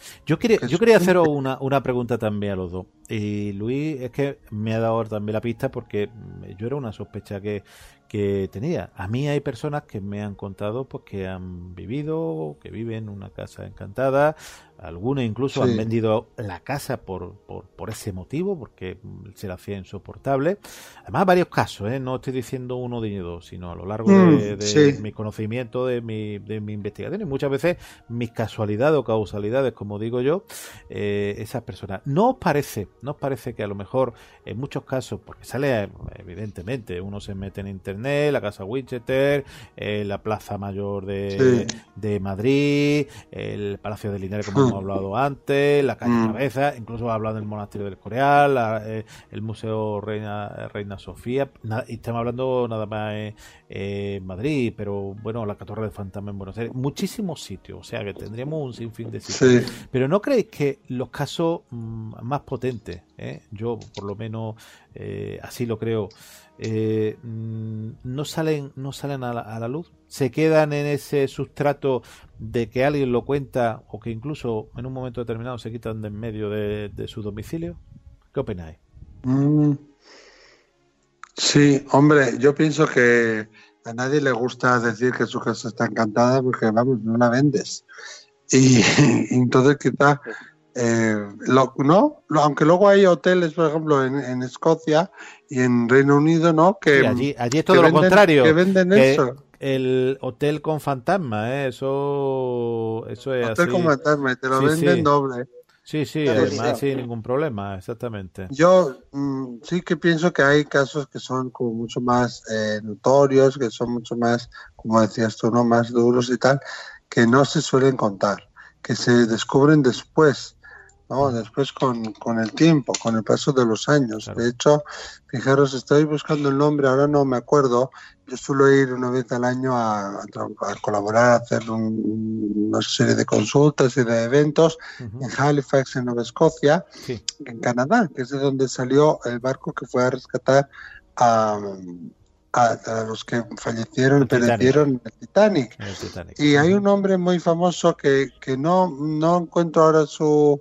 Yo quería haceros una pregunta también a los dos. Y Luis es que me ha dado también la pista porque yo era una sospecha que tenía. A mí hay personas que me han contado pues que han vivido, que viven en una casa encantada. Algunos incluso han vendido la casa por ese motivo, porque se la hacía insoportable. Además, varios casos, no estoy diciendo uno ni dos, sino a lo largo de mi conocimiento, de mi investigación, y muchas veces mis casualidades o causalidades, como digo yo, esas personas. ¿No os parece que a lo mejor en muchos casos, porque sale evidentemente, uno se mete en internet, la casa Winchester, la Plaza Mayor de Madrid, el Palacio de Linares, como hemos hablado antes, la calle Cabeza, incluso ha hablado del Monasterio del Escorial, el Museo Reina Sofía, y estamos hablando nada más en Madrid, pero bueno, la Torre del Fantasma en Buenos Aires, muchísimos sitios, o sea que tendríamos un sinfín de sitios. Sí. Pero ¿no creéis que los casos más potentes, yo por lo menos así lo creo, no salen a la luz? ¿Se quedan en ese sustrato de que alguien lo cuenta o que incluso en un momento determinado se quitan de en medio de su domicilio? ¿Qué opináis? Sí, hombre, yo pienso que a nadie le gusta decir que su casa está encantada porque, vamos, no la vendes. Y entonces quizá, aunque luego hay hoteles, por ejemplo, en Escocia y en Reino Unido, ¿no? Que sí, allí es todo lo contrario. Que venden eso. El hotel con fantasma, eso es hotel así. Con fantasma, y te lo venden doble. Sí, además sin ningún problema, exactamente. Yo sí que pienso que hay casos que son como mucho más notorios, que son mucho más, como decías tú, ¿no? Más duros y tal, que no se suelen contar, que se descubren después, ¿no? Después con el tiempo, con el paso de los años. Claro. De hecho, fijaros, estoy buscando el nombre, ahora no me acuerdo. Yo suelo ir una vez al año a colaborar, a hacer una serie de consultas y de eventos en Halifax, en Nueva Escocia, en Canadá, que es de donde salió el barco que fue a rescatar a los que fallecieron y perecieron en el Titanic. Y hay un hombre muy famoso que no encuentro ahora su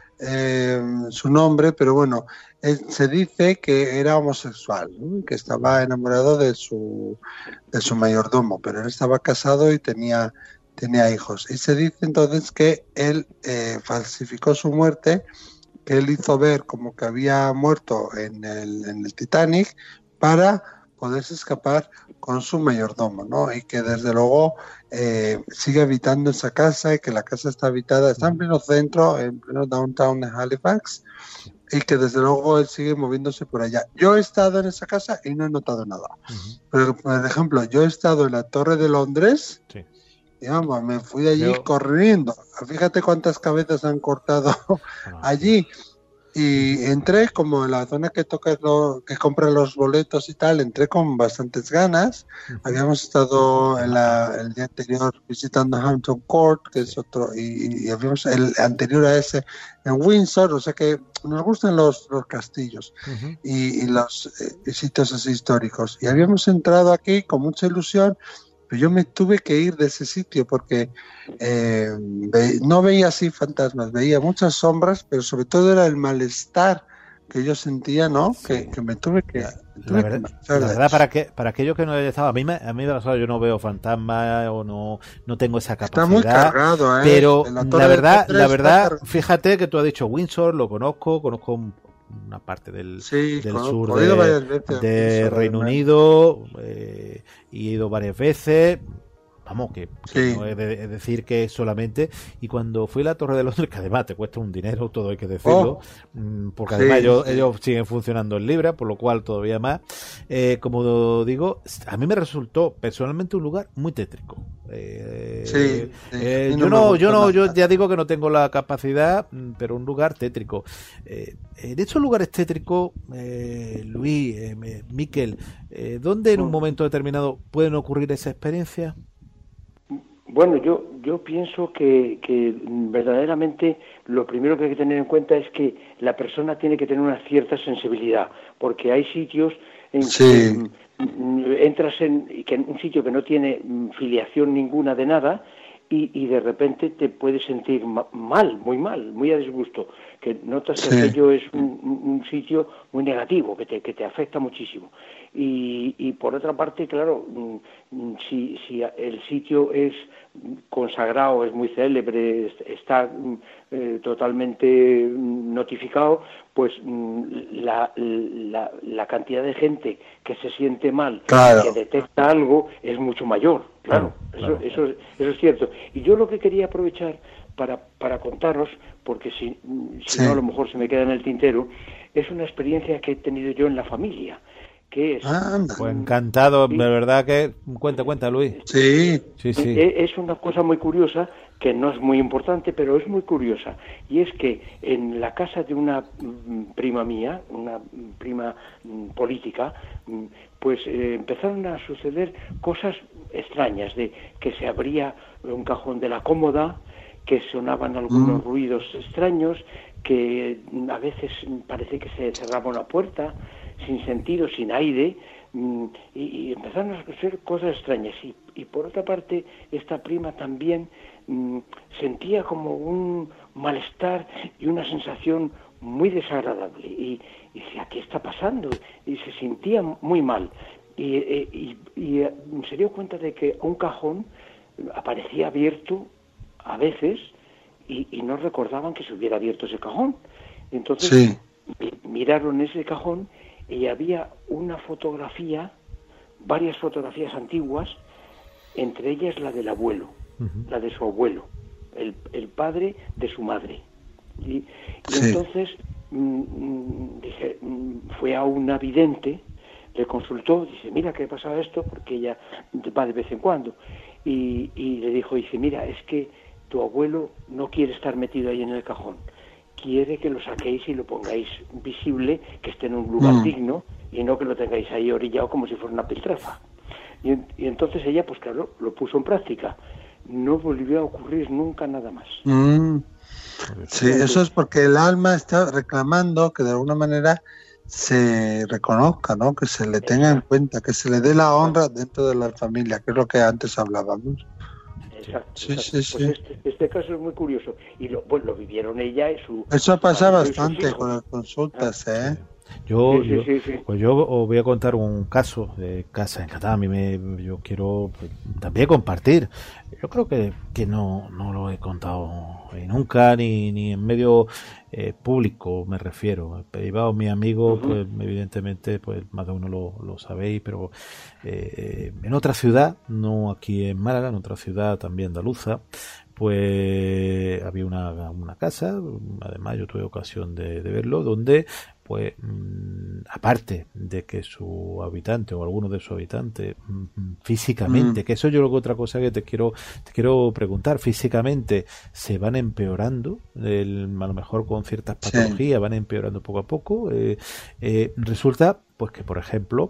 nombre, pero bueno, se dice que era homosexual, ¿no? Que estaba enamorado de su mayordomo, pero él estaba casado y tenía hijos. Y se dice entonces que él falsificó su muerte, que él hizo ver como que había muerto en el Titanic para poderse escapar con su mayordomo, ¿no? Y que desde luego sigue habitando esa casa y que la casa está habitada, está en pleno centro, en pleno downtown de Halifax, y que desde luego él sigue moviéndose por allá. Yo he estado en esa casa y no he notado nada. Pero, por ejemplo, yo he estado en la Torre de Londres y vamos, me fui de allí corriendo. Fíjate cuántas cabezas han cortado allí. Y entré como en la zona que compra los boletos y tal, entré con bastantes ganas. Habíamos estado el día anterior visitando Hampton Court, que es otro, y habíamos el anterior a ese en Windsor, o sea que nos gustan los castillos y los sitios así históricos. Y habíamos entrado aquí con mucha ilusión. Pero yo me tuve que ir de ese sitio porque no veía así fantasmas, veía muchas sombras, pero sobre todo era el malestar que yo sentía, ¿no? Sí. Que me tuve que... La verdad, para aquellos que no hayan estado, a mí me pasado, yo no veo fantasmas o no tengo esa capacidad. Está muy cargado, pero la verdad, fíjate que tú has dicho Windsor, lo conozco una parte del sur de Reino Unido, y he ido varias veces. Vamos, que no es decir que solamente. Y cuando fui a la Torre de Londres, que además te cuesta un dinero, todo hay que decirlo, porque además ellos siguen funcionando en libras, por lo cual todavía más. Como digo, a mí me resultó personalmente un lugar muy tétrico. Yo ya digo que no tengo la capacidad, pero un lugar tétrico. En estos lugares tétricos, Luis, Miquel, ¿dónde en un momento determinado pueden ocurrir esa experiencia? Bueno, yo pienso que verdaderamente lo primero que hay que tener en cuenta es que la persona tiene que tener una cierta sensibilidad, porque hay sitios en que entras en un sitio que no tiene filiación ninguna de nada y de repente te puedes sentir mal, muy a disgusto, que notas que Sí. aquello es un sitio muy negativo, que te afecta muchísimo. Y por otra parte, claro, si el sitio es consagrado, es muy célebre, está totalmente notificado, pues la cantidad de gente que se siente mal, Claro. que detecta algo, es mucho mayor. Claro, eso es cierto. Y yo lo que quería aprovechar para contaros, porque si no a lo mejor se me queda en el tintero, es una experiencia que he tenido yo en la familia, que es... Anda. Pues encantado, de verdad que... Cuenta, Luis. Sí. Sí. Es una cosa muy curiosa, que no es muy importante, pero es muy curiosa. Y es que en la casa de una prima mía, una prima política, pues empezaron a suceder cosas extrañas, de que se abría un cajón de la cómoda, que sonaban algunos ruidos extraños, que a veces parece que se cerraba una puerta sin sentido, sin aire, y empezaron a suceder cosas extrañas. Y por otra parte, esta prima también sentía como un malestar y una sensación muy desagradable. Y decía, ¿qué está pasando? Y se sentía muy mal. Y se dio cuenta de que un cajón aparecía abierto a veces y no recordaban que se hubiera abierto ese cajón. Entonces miraron ese cajón y había una fotografía, varias fotografías antiguas, entre ellas la del abuelo, la de su abuelo, el padre de su madre. Y entonces fue a una vidente, le consultó, dice, mira, ¿qué pasa esto? Porque ella va de vez en cuando. Y le dijo, dice, mira, es que tu abuelo no quiere estar metido ahí en el cajón. Quiere que lo saquéis y lo pongáis visible, que esté en un lugar digno, y no que lo tengáis ahí orillado como si fuera una piltrafa. Y entonces ella, pues claro, lo puso en práctica. No volvió a ocurrir nunca nada más. Sí, eso es porque el alma está reclamando que de alguna manera se reconozca, ¿no? Que se le tenga en cuenta, que se le dé la honra dentro de la familia, que es lo que antes hablábamos. Exacto. Sí. Pues este caso es muy curioso. Y lo vivieron ella y su... Eso pasa marido y sus bastante hijos. con las consultas, ¿eh? Pues yo os voy a contar un caso de Casa Encantada. Yo quiero también compartir. Yo creo que no lo he contado nunca, ni en medio público me refiero. Privado, mi amigo, pues evidentemente, pues más de uno lo sabéis, pero en otra ciudad, no aquí en Málaga, en otra ciudad también andaluza, pues había una casa, además yo tuve ocasión de verlo, donde pues aparte de que su habitante o alguno de sus habitantes físicamente, que eso yo luego otra cosa que te quiero preguntar, físicamente se van empeorando, a lo mejor con ciertas patologías van empeorando poco a poco, resulta pues que por ejemplo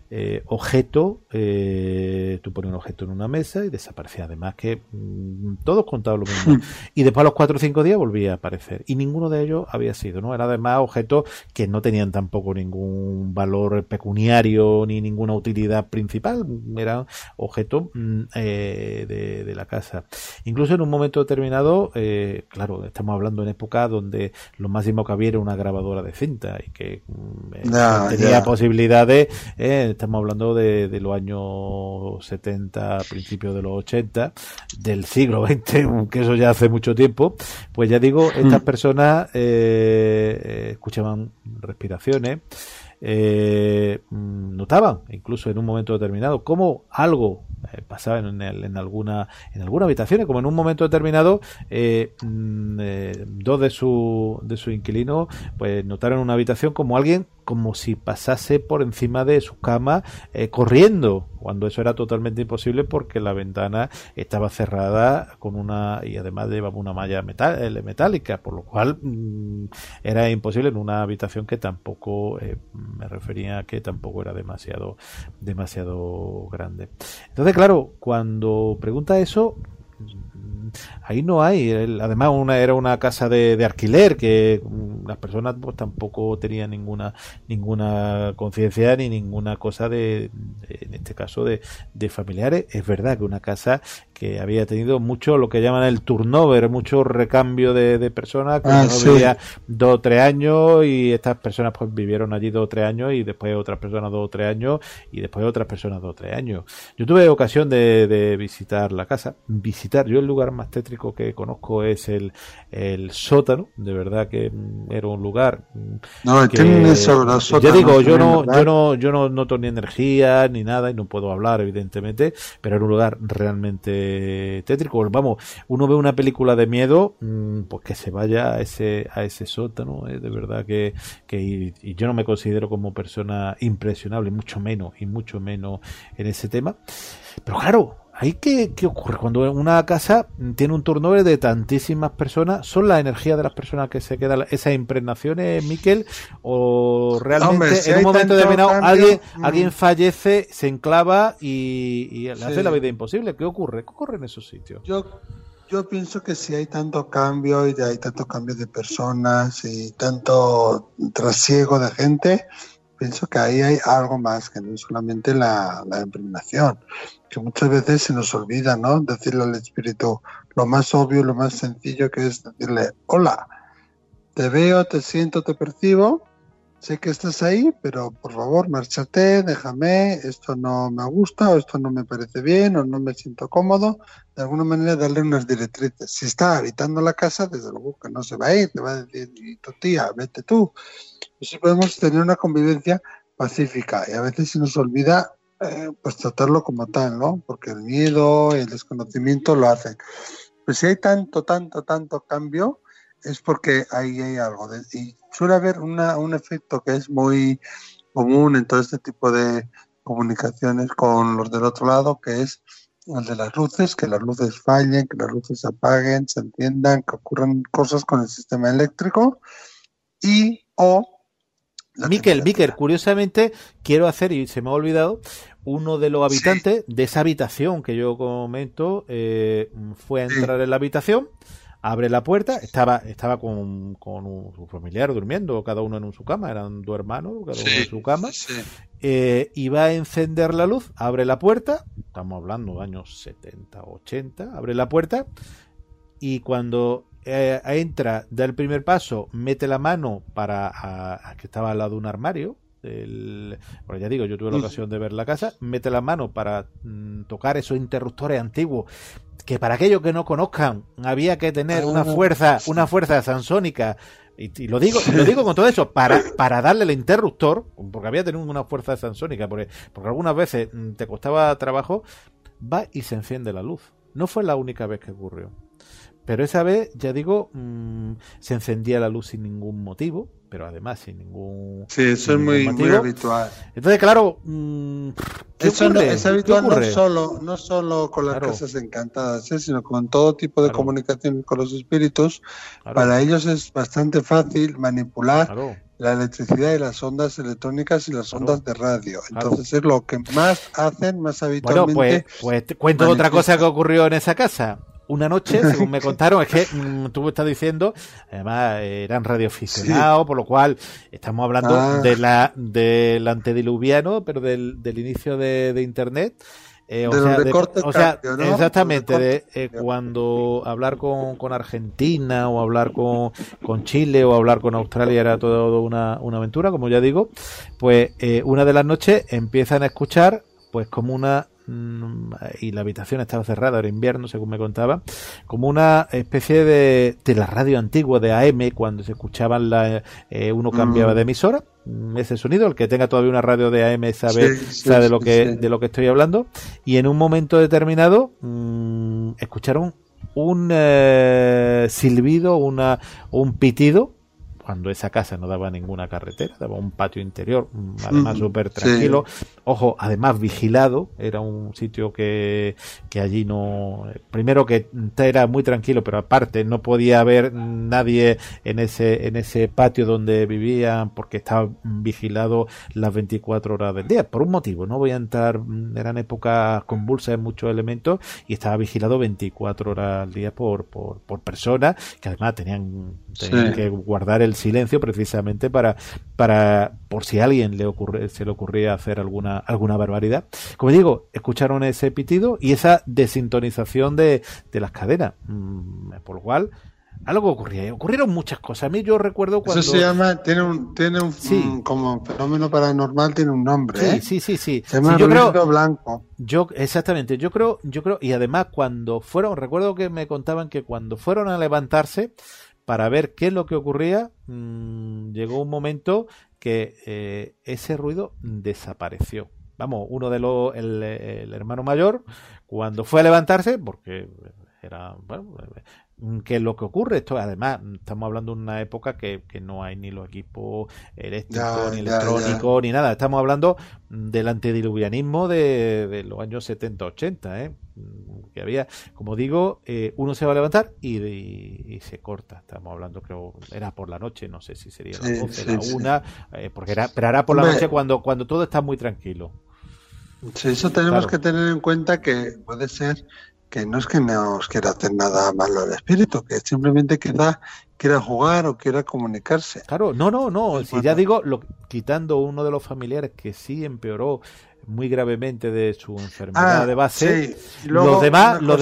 tú pones un objeto en una mesa y desaparecía, además que todos contaban lo mismo y después a los 4 o 5 días volvía a aparecer y ninguno de ellos había sido, ¿no? Era además objetos que no tenían tampoco ningún valor pecuniario ni ninguna utilidad principal, eran objetos de la casa. Incluso en un momento determinado, claro, estamos hablando en época donde lo máximo que había era una grabadora de cinta y que tenía posibilidades, estamos hablando de los años 70, principios de los 80, del siglo XX, que eso ya hace mucho tiempo, pues ya digo, estas personas escuchaban respiraciones, notaban incluso en un momento determinado cómo algo pasaba en alguna habitación, como en un momento determinado dos de sus inquilinos pues notaron una habitación como si pasase por encima de su cama corriendo, cuando eso era totalmente imposible porque la ventana estaba cerrada y además llevaba una malla metálica, por lo cual era imposible en una habitación que tampoco me refería a que tampoco era demasiado grande. Entonces, claro, cuando pregunta eso, ahí no hay. Además, era una casa de alquiler que las personas pues tampoco tenían ninguna conciencia ni ninguna cosa en este caso de familiares. Es verdad que una casa que había tenido mucho lo que llaman el turnover, mucho recambio de personas, que uno vivía 2 o 3 años y estas personas pues vivieron allí 2 o 3 años y después otras personas 2 o 3 años y después otras personas 2 o 3 años. Yo tuve ocasión de visitar la casa, yo el lugar más tétrico que conozco es el sótano, de verdad que era un lugar ya digo, yo no noto ni energía ni nada y no puedo hablar evidentemente, pero era un lugar realmente tétrico. Vamos, uno ve una película de miedo, pues que se vaya a ese sótano, de verdad que y yo no me considero como persona impresionable, mucho menos en ese tema. Pero claro, ¿ahí qué ocurre? Cuando una casa tiene un turnover de tantísimas personas, ¿son la energía de las personas que se quedan esas impregnaciones, Miquel? ¿O realmente en un momento determinado alguien fallece, se enclava y le hace la vida imposible? ¿Qué ocurre? ¿Qué ocurre en esos sitios? Yo pienso que si hay tanto cambio y hay tanto cambio de personas y tanto trasiego de gente, pienso que ahí hay algo más, que no es solamente la impregnación, que muchas veces se nos olvida, ¿no? Decirle al espíritu lo más obvio, lo más sencillo, que es decirle: hola, te veo, te siento, te percibo, sé que estás ahí, pero por favor, márchate, déjame, esto no me gusta, o esto no me parece bien, o no me siento cómodo. De alguna manera darle unas directrices. Si está habitando la casa, desde luego que no se va a ir, te va a decir: y tu tía, vete tú. Y si podemos tener una convivencia pacífica, y a veces se nos olvida pues tratarlo como tal, ¿no? Porque el miedo, el desconocimiento lo hacen. Pues si hay tanto cambio, es porque ahí hay algo. Y suele haber un efecto que es muy común en todo este tipo de comunicaciones con los del otro lado, que es el de las luces, que las luces fallen, que las luces se apaguen, se enciendan, que ocurran cosas con el sistema eléctrico Miquel, curiosamente quiero hacer, y se me ha olvidado, uno de los habitantes de esa habitación que yo comento, fue a entrar en la habitación, abre la puerta, estaba con su familiar durmiendo, cada uno en su cama, eran 2 hermanos, cada uno en su cama, y va a encender la luz, abre la puerta, estamos hablando de años 70, 80, abre la puerta, y cuando entra, da el primer paso, mete la mano que estaba al lado de un armario, bueno, ya digo, yo tuve la ocasión de ver la casa, mete la mano para tocar esos interruptores antiguos, que para aquellos que no conozcan había que tener una fuerza sansónica, y lo digo con todo eso, para darle el interruptor, porque había tenido una fuerza sansónica, porque algunas veces te costaba trabajo, va y se enciende la luz. No fue la única vez que ocurrió. Pero esa vez, ya digo, se encendía la luz sin ningún motivo, pero además sin ningún... Sí, eso es muy habitual. Entonces, claro, eso es habitual no solo con las casas encantadas, sino con todo tipo de comunicación con los espíritus. Claro. Para ellos es bastante fácil manipular la electricidad y las ondas electrónicas y las ondas de radio. Entonces es lo que más hacen, más habitualmente. Bueno, pues te cuento otra cosa que ocurrió en esa casa. Una noche, según me contaron, es que tú estás diciendo, además eran radioaficionados, por lo cual estamos hablando del antediluviano, pero del inicio de Internet. Exactamente, cuando hablar con Argentina o hablar con Chile o hablar con Australia era todo una aventura, como ya digo, pues una de las noches empiezan a escuchar pues como y la habitación estaba cerrada, era invierno según me contaba, como una especie de la radio antigua de AM, cuando se escuchaban uno cambiaba de emisora, ese sonido, el que tenga todavía una radio de AM sabe de lo que estoy hablando, y en un momento determinado escucharon un silbido, un pitido, cuando esa casa no daba ninguna carretera, daba un patio interior, además súper tranquilo, ojo, además vigilado, era un sitio que allí no, primero que era muy tranquilo, pero aparte no podía haber nadie en ese patio donde vivían, porque estaba vigilado las 24 horas del día, por un motivo, no voy a entrar, eran épocas convulsas en muchos elementos, y estaba vigilado 24 horas al día por personas, que además tenían que guardar el el silencio precisamente para por si a alguien se le ocurría hacer alguna barbaridad. Como digo, escucharon ese pitido y esa desintonización de las cadenas, por lo cual algo ocurría. Ocurrieron muchas cosas. A mí yo recuerdo cuando... Eso se llama, tiene un sí. Como fenómeno paranormal, tiene un nombre. Sí. Se llama ruido blanco. Exactamente, yo creo, y además recuerdo que me contaban que cuando fueron a levantarse para ver qué es lo que ocurría, llegó un momento que ese ruido desapareció. Vamos, el hermano mayor, cuando fue a levantarse, porque era, bueno, ¿qué es lo que ocurre? Esto, además, estamos hablando de una época que no hay ni los equipos eléctricos, ni electrónicos, ni nada. Estamos hablando del antediluvianismo de los años 70-80, que había, como digo, uno se va a levantar y se corta. Estamos hablando, creo, era por la noche, no sé si sería las 12, la 1, porque era por la noche cuando todo está muy tranquilo. Sí, eso tenemos que tener en cuenta, que puede ser que no es que nos quiera hacer nada malo el espíritu, que simplemente quiera jugar o quiera comunicarse. Claro, no. Si ya digo, quitando uno de los familiares que sí empeoró muy gravemente de su enfermedad de base, sí. Luego, los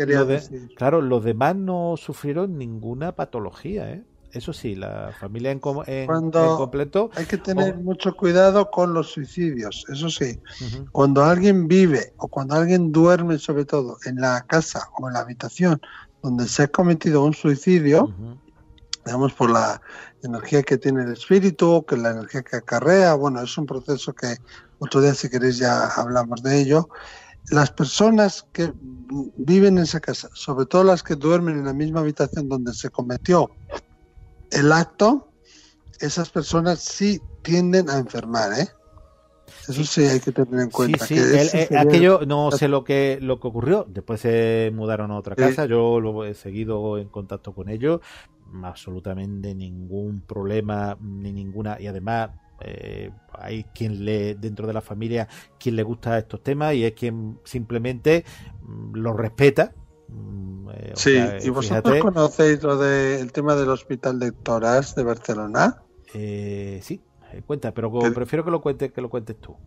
demás no sufrieron ninguna patología, Eso sí, la familia en completo... Hay que tener mucho cuidado con los suicidios, eso sí. Uh-huh. Cuando alguien vive o cuando alguien duerme, sobre todo, en la casa o en la habitación donde se ha cometido un suicidio, digamos, por la energía que tiene el espíritu, que la energía que acarrea, bueno, es un proceso que otro día, si queréis, ya hablamos de ello. Las personas que viven en esa casa, sobre todo las que duermen en la misma habitación donde se cometió el acto, esas personas sí tienden a enfermar, Eso sí hay que tener en cuenta. Sí. Aquello, no sé lo que ocurrió. Después se mudaron a otra casa. Yo lo he seguido en contacto con ellos. Absolutamente ningún problema, ni ninguna. Y además, hay dentro de la familia quien le gusta estos temas y es quien simplemente los respeta. ¿Y vosotros conocéis el tema del Hospital de Torás de Barcelona? Sí, cuenta, pero prefiero que lo cuentes tú.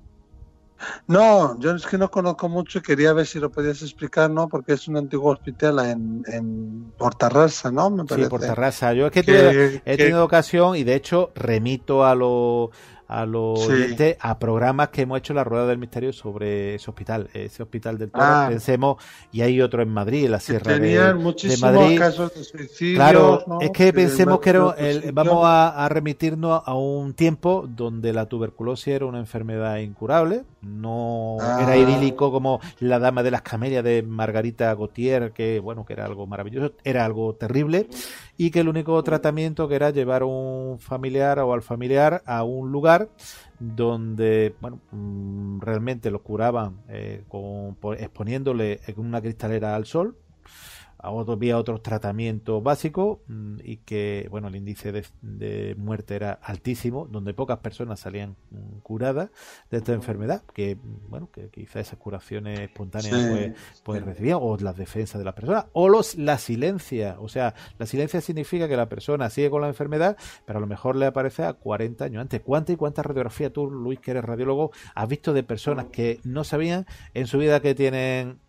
No, yo es que no conozco mucho y quería ver si lo podías explicar, ¿no? Porque es un antiguo hospital en Portarrasa, ¿no? Me parece. Sí, Portarrasa. Yo es que he tenido ocasión y de hecho remito a los oyentes a programas que hemos hecho en la Rueda del Misterio sobre ese hospital del Toro, pensemos, y hay otro en Madrid, en la Sierra de Madrid. Casos de suicidio. Claro, ¿no? es que pensemos que vamos a remitirnos a un tiempo donde la tuberculosis era una enfermedad incurable, no era idílico como la Dama de las Camelias de Margarita Gautier, que era algo maravilloso, era algo terrible, y que el único tratamiento que era llevar un familiar o al familiar a un lugar donde realmente lo curaban exponiéndole en una cristalera al sol. Había otros tratamientos básicos y que el índice de muerte era altísimo, donde pocas personas salían curadas de esta enfermedad, que quizá esas curaciones espontáneas pues recibían, o las defensas de las personas, o la silencia. O sea, la silencia significa que la persona sigue con la enfermedad, pero a lo mejor le aparece a 40 años antes. ¿Cuántas radiografías tú, Luis, que eres radiólogo, has visto de personas que no sabían en su vida que tienen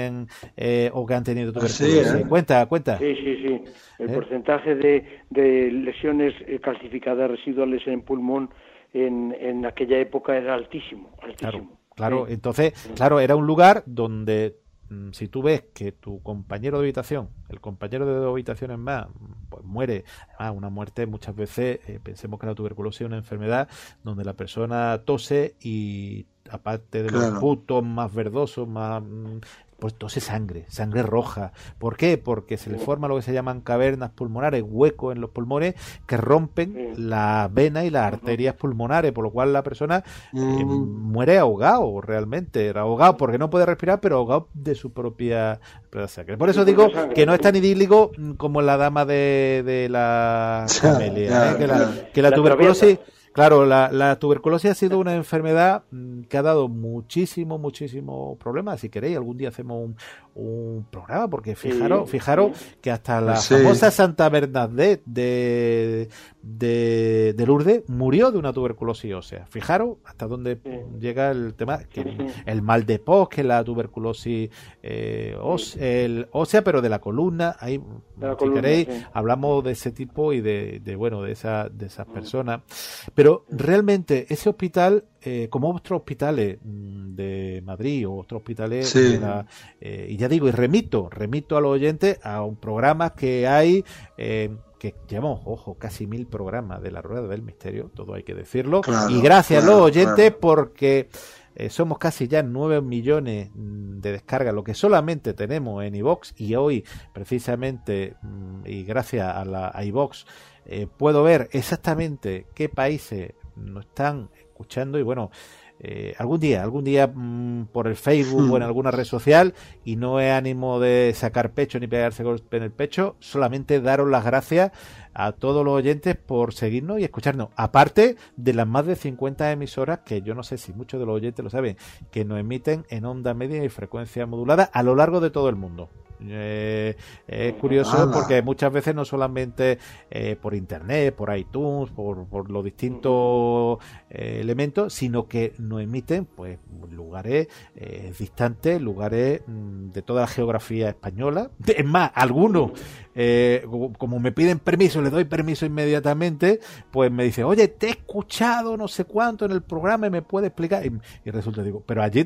o que han tenido tuberculosis? Cuenta. Sí. El porcentaje de lesiones calcificadas residuales en pulmón en aquella época era altísimo. Claro. Entonces, era un lugar donde si tú ves que tu compañero de habitación, el compañero de 2 habitaciones más, pues muere, una muerte muchas veces, pensemos que la tuberculosis es una enfermedad donde la persona tose y aparte de los puntos más verdosos, pues tose sangre roja. ¿Por qué? Porque se le forma lo que se llaman cavernas pulmonares, huecos en los pulmones que rompen las venas y las arterias pulmonares, por lo cual la persona muere ahogado, realmente, ahogado porque no puede respirar, pero ahogado de su propia sangre. Por eso digo que no es tan idílico como la Dama de la Camelia, que la tuberculosis... Claro, la tuberculosis ha sido una enfermedad que ha dado muchísimos problemas. Si queréis, algún día hacemos un programa, porque fijaros que hasta la Sí. famosa Santa Bernadette de Lourdes murió de una tuberculosis ósea. Fijaros hasta dónde llega el tema, que el mal de Pox, que la tuberculosis ósea, pero de la columna. Ahí, si queréis, hablamos de ese tipo y de esas personas. Pero realmente ese hospital, como otros hospitales de Madrid o otros hospitales y ya digo, y remito a los oyentes a un programa que hay, que llevamos, casi 1000 programas de la Rueda del Misterio, todo hay que decirlo, y gracias a los oyentes, porque somos casi ya 9 millones de descargas, lo que solamente tenemos en iVoox, y hoy precisamente, y gracias a iVoox, puedo ver exactamente qué países nos están escuchando, y bueno, algún día por el Facebook o en alguna red social, y no es ánimo de sacar pecho ni pegarse golpe en el pecho, solamente daros las gracias a todos los oyentes por seguirnos y escucharnos, aparte de las más de 50 emisoras que yo no sé si muchos de los oyentes lo saben, que nos emiten en onda media y frecuencia modulada a lo largo de todo el mundo. Es curioso porque muchas veces no solamente por internet, por iTunes, por los distintos elementos, sino que nos emiten pues lugares distantes, lugares de toda la geografía española. Es más, algunos como me piden permiso, les doy permiso inmediatamente, pues me dice, oye, te he escuchado no sé cuánto en el programa y me puedes explicar, y resulta, digo, pero allí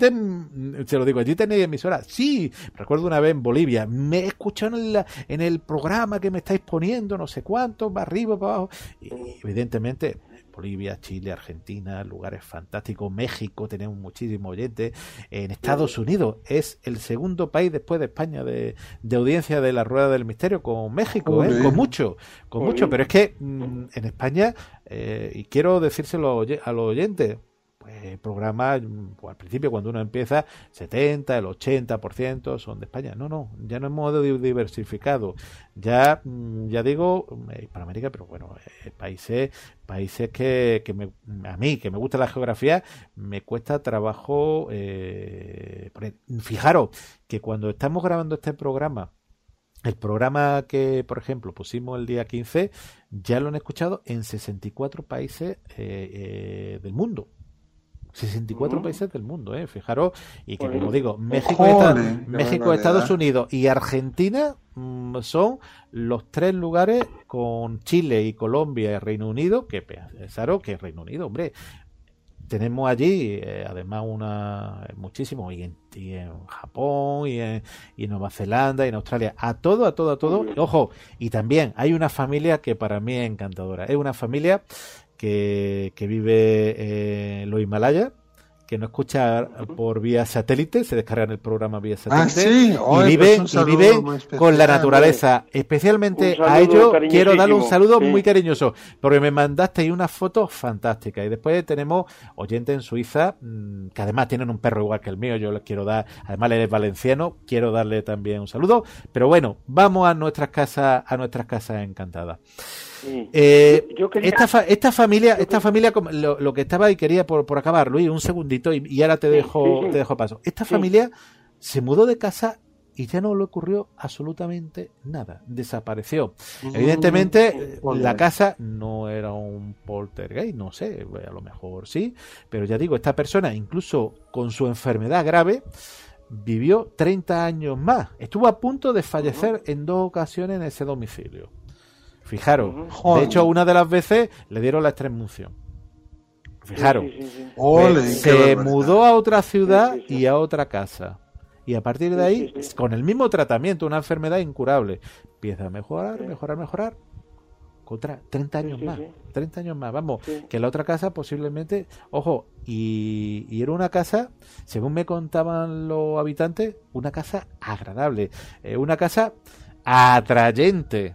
allí tenéis emisora. Sí, recuerdo una vez en Bolivia, me he escuchado en el programa que me estáis poniendo no sé cuánto, para arriba, para abajo, y evidentemente Bolivia, Chile, Argentina, lugares fantásticos, México, tenemos muchísimos oyentes, en Estados Unidos es el segundo país después de España de audiencia de la Rueda del Misterio, con México, con mucho, pero es que en España, y quiero decírselo a los oyentes, pues programas, pues al principio cuando uno empieza, 70, el 80% son de España. No, ya no hemos diversificado. Ya digo, Hispanoamérica, pero bueno, países que a mí, que me gusta la geografía, me cuesta trabajo poner. Fijaros que cuando estamos grabando este programa, el programa que, por ejemplo, pusimos el día 15, ya lo han escuchado en 64 países del mundo. 64 países del mundo, fijaros, y que como digo, México, Estados Unidos y Argentina son los 3 lugares, con Chile y Colombia y Reino Unido, que pensaros que Reino Unido, hombre, tenemos allí además muchísimos, y en Japón y en Nueva Zelanda y en Australia, a todo, ojo, y también hay una familia que para mí es encantadora, es una familia que vive en los Himalayas, que no escucha por vía satélite, se descargan el programa vía satélite, y viven con la naturaleza. Especialmente a ellos quiero darle un saludo muy cariñoso, porque me mandasteis unas fotos fantásticas. Y después tenemos oyentes en Suiza, que además tienen un perro igual que el mío, yo les quiero dar, además él es valenciano, quiero darle también un saludo. Pero bueno, vamos a nuestras casas encantadas. Esta familia, lo que estaba y quería por acabar, Luis, un segundito y ahora te dejo paso. Esta familia se mudó de casa y ya no le ocurrió absolutamente nada, desapareció. Evidentemente la casa no era un poltergeist, no sé, a lo mejor sí, pero ya digo, esta persona, incluso con su enfermedad grave, vivió 30 años más, estuvo a punto de fallecer en 2 ocasiones en ese domicilio. Fijaros, de hecho una de las veces le dieron la extremunción. Fijaros, se mudó a otra ciudad y a otra casa. Y a partir de ahí, con el mismo tratamiento, una enfermedad incurable, empieza a mejorar. Otra, 30 años más. 30 años más, vamos, que la otra casa posiblemente, ojo, y era una casa, según me contaban los habitantes, una casa agradable, una casa atrayente.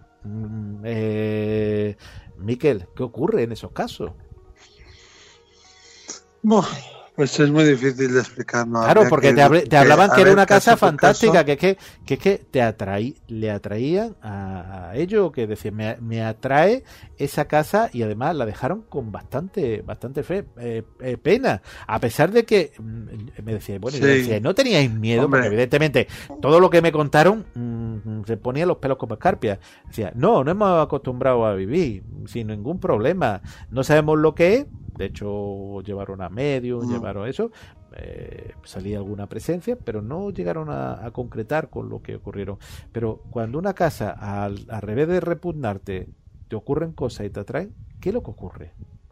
Miquel, ¿qué ocurre en esos casos? Bueno, Pues es muy difícil de explicar, ¿no? Claro, porque te hablaban que era una casa fantástica, caso. que le atraían a ellos, que decían, me atrae esa casa, y además la dejaron con bastante pena, a pesar de que me decía, bueno, Sí. yo decía, ¿no teníais miedo? Hombre. Porque evidentemente todo lo que me contaron se ponía los pelos como escarpias. Decía, no hemos acostumbrado a vivir sin ningún problema, no sabemos lo que es. De hecho, llevaron a medium, llevaron eso, salía alguna presencia, pero no llegaron a concretar con lo que ocurrieron. Pero cuando una casa, al revés de repugnarte, te ocurren cosas y te atraen, ¿qué es lo que ocurre?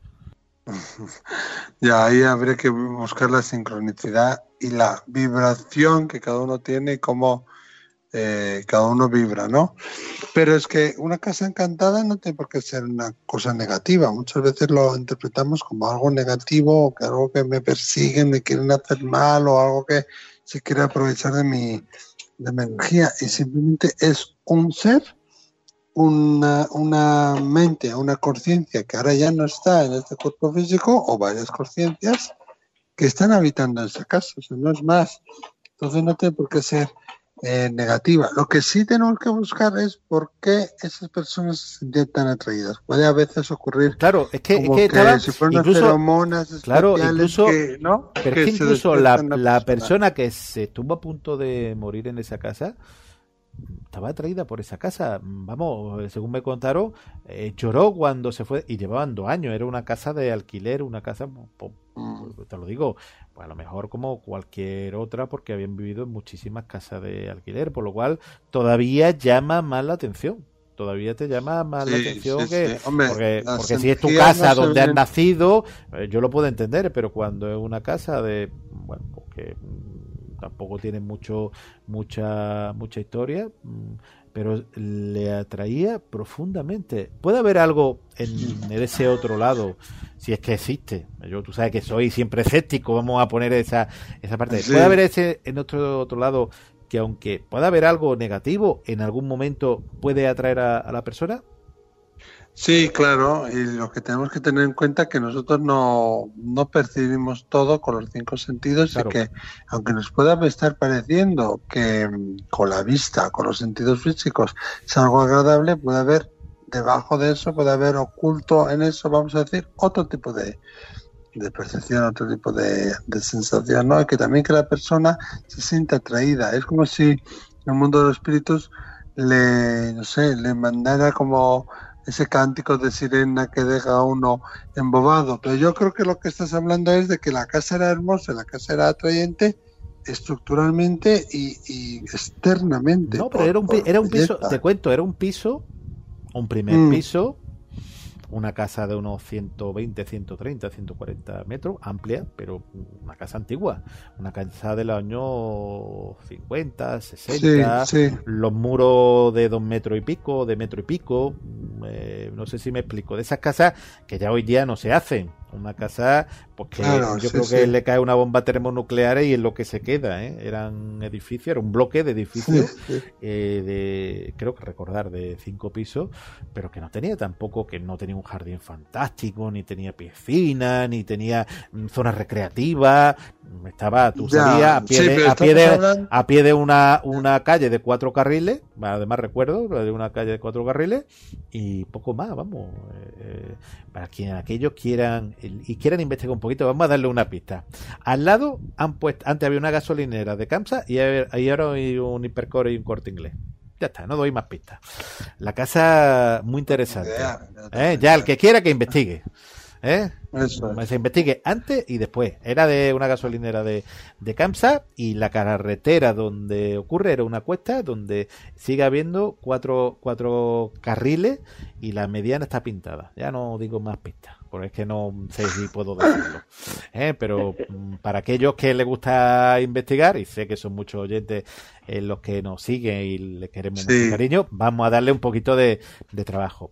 Ya ahí habría que buscar la sincronicidad y la vibración que cada uno tiene y cómo cada uno vibra, ¿no? Pero es que una casa encantada no tiene por qué ser una cosa negativa. Muchas veces lo interpretamos como algo negativo, o que algo que me persiguen, me quieren hacer mal, o algo que se quiere aprovechar de mi energía. Y simplemente es un ser, una mente, una conciencia que ahora ya no está en este cuerpo físico, o varias conciencias que están habitando en esa casa. O sea, no es más. Entonces no tiene por qué ser negativa. Lo que sí tenemos que buscar es por qué esas personas se sentían tan atraídas. Puede a veces ocurrir, claro, es que que si fueron unas feromonas especiales, claro, incluso, que, ¿no? Pero que es que se incluso despiertan la persona que se estuvo a punto de morir en esa casa estaba atraída por esa casa. Vamos, según me contaron, lloró cuando se fue, y llevaban 2 años. Era una casa de alquiler, una casa, te lo digo, pues a lo mejor como cualquier otra, porque habían vivido en muchísimas casas de alquiler, por lo cual todavía llama más la atención. Todavía te llama más la atención que... sí. Hombre, porque si es tu casa donde has nacido, yo lo puedo entender, pero cuando es una casa de... Bueno, porque tampoco tiene mucha historia, pero le atraía profundamente. Puede haber algo en ese otro lado, si es que existe. Tú sabes que soy siempre escéptico, vamos a poner esa parte. Sí. Puede haber ese en otro lado, que aunque pueda haber algo negativo, en algún momento puede atraer a la persona. Sí, claro, y lo que tenemos que tener en cuenta es que nosotros no percibimos todo con los 5 sentidos, claro. Y que aunque nos pueda estar pareciendo que con la vista, con los sentidos físicos es algo agradable, puede haber debajo de eso, puede haber oculto en eso, vamos a decir, otro tipo de percepción, otro tipo de sensación, ¿no? Y que también que la persona se sienta atraída. Es como si en el mundo de los espíritus le mandara como ese cántico de sirena que deja a uno embobado. Pero yo creo que lo que estás hablando es de que la casa era hermosa, la casa era atrayente estructuralmente y externamente. No, pero era un piso, te cuento, era un piso, un primer piso, una casa de unos 120, 130, 140 metros, amplia, pero una casa antigua, una casa de los años 50, 60, sí. Los muros de 2 metros y pico, de metro y pico, no sé si me explico, de esas casas que ya hoy día no se hacen. Una casa, porque claro, yo creo que le cae una bomba termonuclear y es lo que se queda, ¿eh? Eran edificios, era un bloque de edificios, creo que recordar, de 5 pisos, pero que no tenía tampoco, que no tenía un jardín fantástico, ni tenía piscina, ni tenía zonas recreativas. Estaba, tú salías a pie de una calle de 4 carriles, además recuerdo, de una calle de 4 carriles, y poco más, vamos. Para quienes aquellos quieran investigar un poquito, vamos a darle una pista. Al lado han puesto, antes había una gasolinera de Campsa y ahora hay un Hipercore y un Corte Inglés. Ya está, no doy más pistas. La casa muy interesante. Ya el que quiera que investigue. Se investigue antes y después. Era de una gasolinera de Campsa, y la carretera donde ocurre era una cuesta donde sigue habiendo 4 carriles y la mediana está pintada. Ya no digo más pistas, porque es que no sé si puedo decirlo. Pero para aquellos que les gusta investigar, y sé que son muchos oyentes los que nos siguen y les queremos mucho cariño, vamos a darle un poquito de trabajo.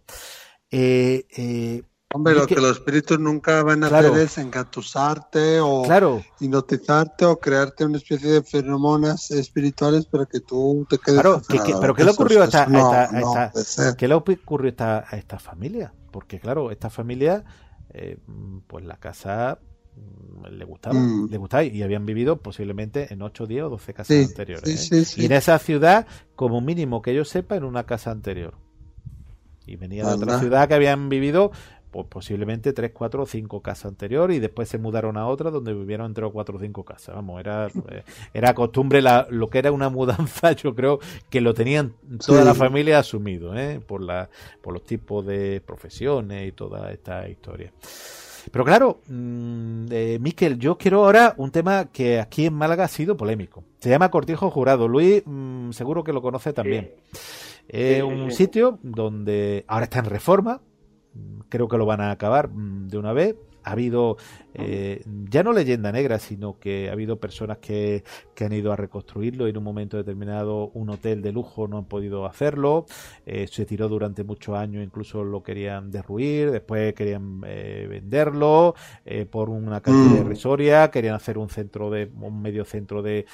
Hombre, lo que los espíritus nunca van a hacer es engatusarte o hipnotizarte o crearte una especie de feromonas espirituales para que tú te quedes. Claro, pero ¿qué le ocurrió ¿qué le ocurrió a esta familia? Porque claro, esta familia, pues la casa le gustaba y habían vivido posiblemente en 8, 10 o 12 casas anteriores. Sí. Y en esa ciudad, como mínimo que yo sepa, en una casa anterior. Y venía de otra ciudad que habían vivido pues posiblemente 3, 4 o 5 casas anteriores y después se mudaron a otra donde vivieron entre 4 o 5 casas. Vamos, era costumbre lo que era una mudanza, yo creo que lo tenían toda la familia asumido, por los tipos de profesiones y toda esta historia. Pero claro, Miquel, yo quiero ahora un tema que aquí en Málaga ha sido polémico. Se llama Cortijo Jurado. Luis, seguro que lo conoce también. Un sitio donde ahora está en reforma. Creo que lo van a acabar de una vez. Ha habido, ya no leyenda negra, sino que ha habido personas que han ido a reconstruirlo y en un momento determinado un hotel de lujo no han podido hacerlo. Se tiró durante muchos años, incluso lo querían derruir, después querían venderlo por una cantidad irrisoria, querían hacer un medio centro de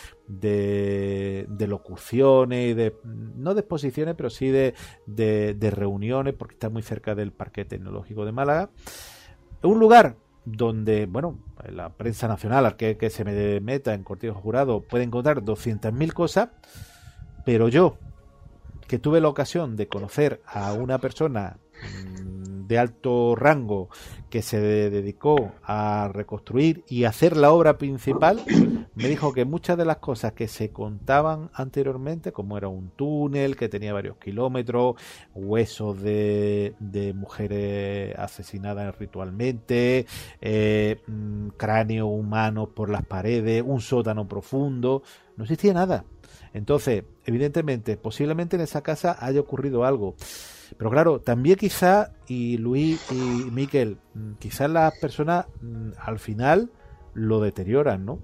locuciones, no de exposiciones, pero sí de reuniones, porque está muy cerca del Parque Tecnológico de Málaga. Un lugar donde, bueno, la prensa nacional, al que se me meta en Cortijo Jurado, puede encontrar 200.000 cosas, pero yo, que tuve la ocasión de conocer a una persona de alto rango que se dedicó a reconstruir y hacer la obra principal, me dijo que muchas de las cosas que se contaban anteriormente, como era un túnel que tenía varios kilómetros, huesos de mujeres asesinadas ritualmente, cráneo humano por las paredes, un sótano profundo, no existía nada. Entonces, evidentemente, posiblemente en esa casa haya ocurrido algo. Pero claro, también quizá, y Luis y Miquel, quizás las personas al final lo deterioran, ¿no?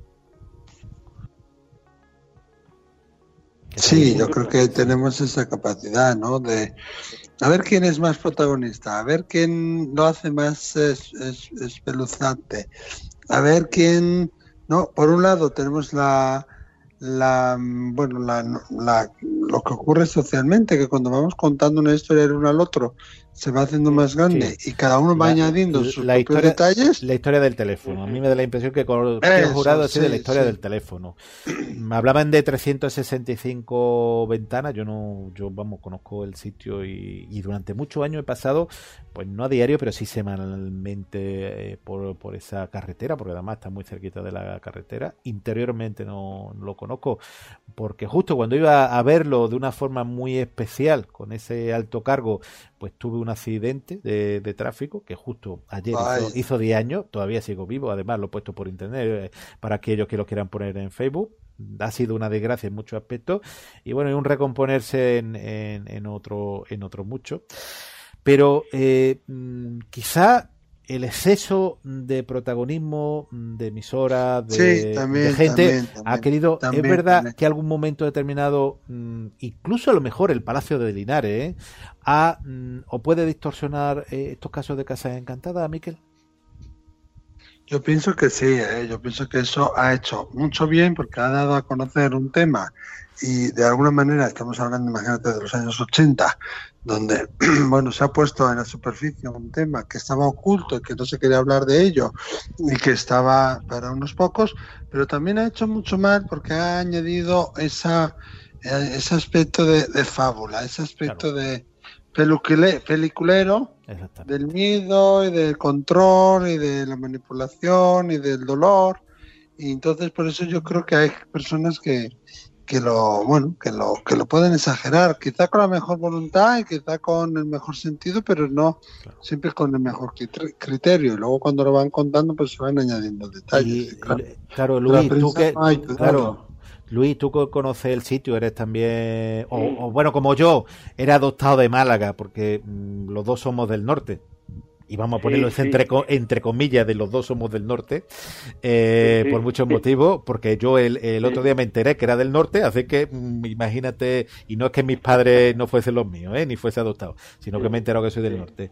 Sí, yo creo que tenemos esa capacidad, ¿no? De a ver quién es más protagonista, a ver quién lo hace más espeluznante, a ver quién, ¿no? Por un lado tenemos lo que ocurre socialmente, que cuando vamos contando una historia el uno al otro se va haciendo más grande y cada uno va añadiendo sus propios detalles. La historia del teléfono. A mí me da la impresión que Jurado ha sido la historia del teléfono. Me hablaban de 365 ventanas. Yo conozco el sitio y durante muchos años he pasado, pues no a diario, pero sí semanalmente por esa carretera, porque además está muy cerquita de la carretera. Interiormente no lo conozco, porque justo cuando iba a verlo de una forma muy especial, con ese alto cargo, pues tuve un accidente de tráfico que justo ayer hizo 10 años, todavía sigo vivo, además lo he puesto por internet para aquellos que lo quieran poner en Facebook. Ha sido una desgracia en muchos aspectos y bueno, y un recomponerse en otro mucho. Pero quizá el exceso de protagonismo de emisoras, de gente, ha querido, es verdad que algún momento determinado, incluso a lo mejor el Palacio de Linares, o puede distorsionar estos casos de Casas Encantadas, Miquel. Yo pienso que sí, yo pienso que eso ha hecho mucho bien porque ha dado a conocer un tema y de alguna manera estamos hablando, imagínate, de los años 80, donde bueno, se ha puesto en la superficie un tema que estaba oculto y que no se quería hablar de ello y que estaba para unos pocos, pero también ha hecho mucho mal porque ha añadido ese aspecto de fábula, ese aspecto de peliculero, del miedo y del control y de la manipulación y del dolor, y entonces por eso yo creo que hay personas que lo pueden exagerar, quizá con la mejor voluntad y quizá con el mejor sentido, pero no siempre con el mejor criterio, y luego cuando lo van contando pues se van añadiendo detalles. Claro, Luis, Luis, tú conoces el sitio, eres también, o bueno, como yo, era adoptado de Málaga, porque los dos somos del norte. Y vamos a ponerlo entre comillas, de los dos somos del norte, por muchos motivos, porque yo el otro día me enteré que era del norte, así que imagínate, y no es que mis padres no fuesen los míos, ni fuese adoptado, sino que me he enterado que soy del norte.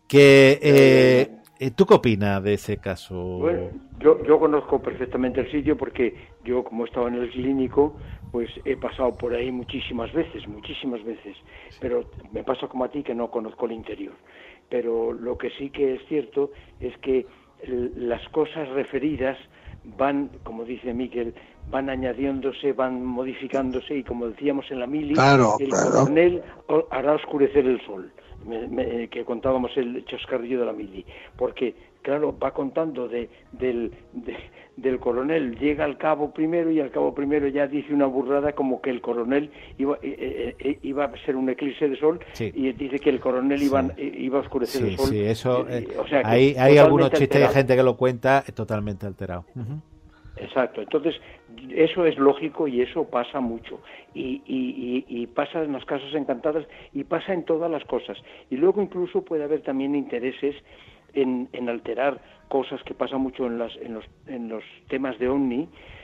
¿Tú qué opinas de ese caso? Bueno, yo conozco perfectamente el sitio porque yo, como he estado en el clínico, pues he pasado por ahí muchísimas veces, pero me pasa como a ti que no conozco el interior. Pero lo que sí que es cierto es que las cosas referidas van, como dice Miquel, van añadiéndose, van modificándose, y como decíamos en la mili, el coronel hará oscurecer el sol, que contábamos el chascarrillo de la mili, porque claro, va contando del coronel, llega al cabo primero, y al cabo primero ya dice una burrada como que el coronel iba a ser un eclipse de sol, y dice que el coronel iba a oscurecer el sol. Sí, eso, o sea, hay algunos chistes de gente que lo cuenta totalmente alterado. Exacto, entonces eso es lógico y eso pasa mucho, y pasa en las casas encantadas y pasa en todas las cosas, y luego incluso puede haber también intereses en alterar cosas, que pasa mucho en los temas de OVNI.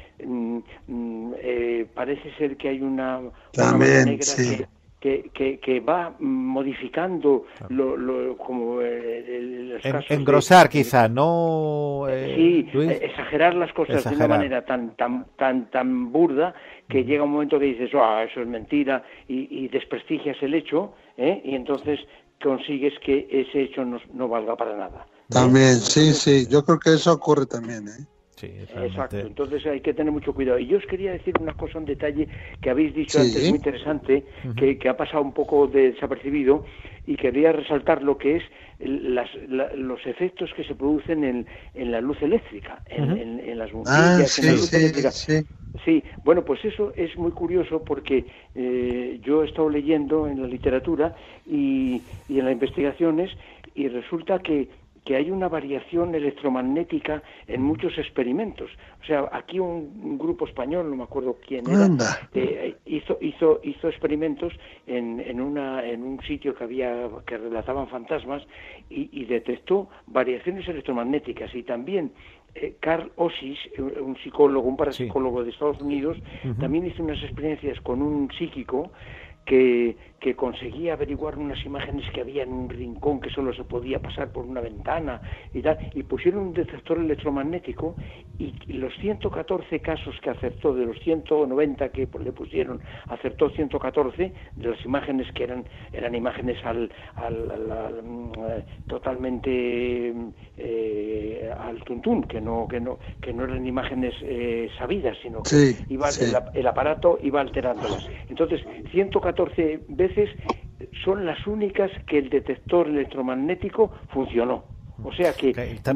Parece ser que hay una mano negra que va modificando como los casos engrosar quizá, no exagerar las cosas de una manera tan burda que llega un momento que dices eso es mentira, y desprestigias el hecho, y entonces consigues que ese hecho no valga para nada. También, sí, yo creo que eso ocurre también, Sí, exacto, entonces hay que tener mucho cuidado. Y yo os quería decir una cosa, un detalle que habéis dicho antes, muy interesante, que ha pasado un poco desapercibido, y quería resaltar lo que es los efectos que se producen en la luz eléctrica, en las bombillas, en la luz eléctrica. Sí, bueno, pues eso es muy curioso, porque yo he estado leyendo en la literatura y en las investigaciones, y resulta que hay una variación electromagnética en muchos experimentos. O sea, aquí un grupo español, no me acuerdo quién era, hizo experimentos en un sitio que relataban fantasmas, y detectó variaciones electromagnéticas. Y también Carl Osis, un parapsicólogo de Estados Unidos, también hizo unas experiencias con un psíquico que conseguía averiguar unas imágenes que había en un rincón, que solo se podía pasar por una ventana y tal, y pusieron un detector electromagnético, y los 114 casos que acertó, de los 190 que le pusieron, acertó 114 de las imágenes, que eran imágenes totalmente al tuntún, que no eran imágenes sabidas, sino que el aparato iba alterándolas. Entonces, 114 veces son las únicas que el detector electromagnético funcionó. O sea que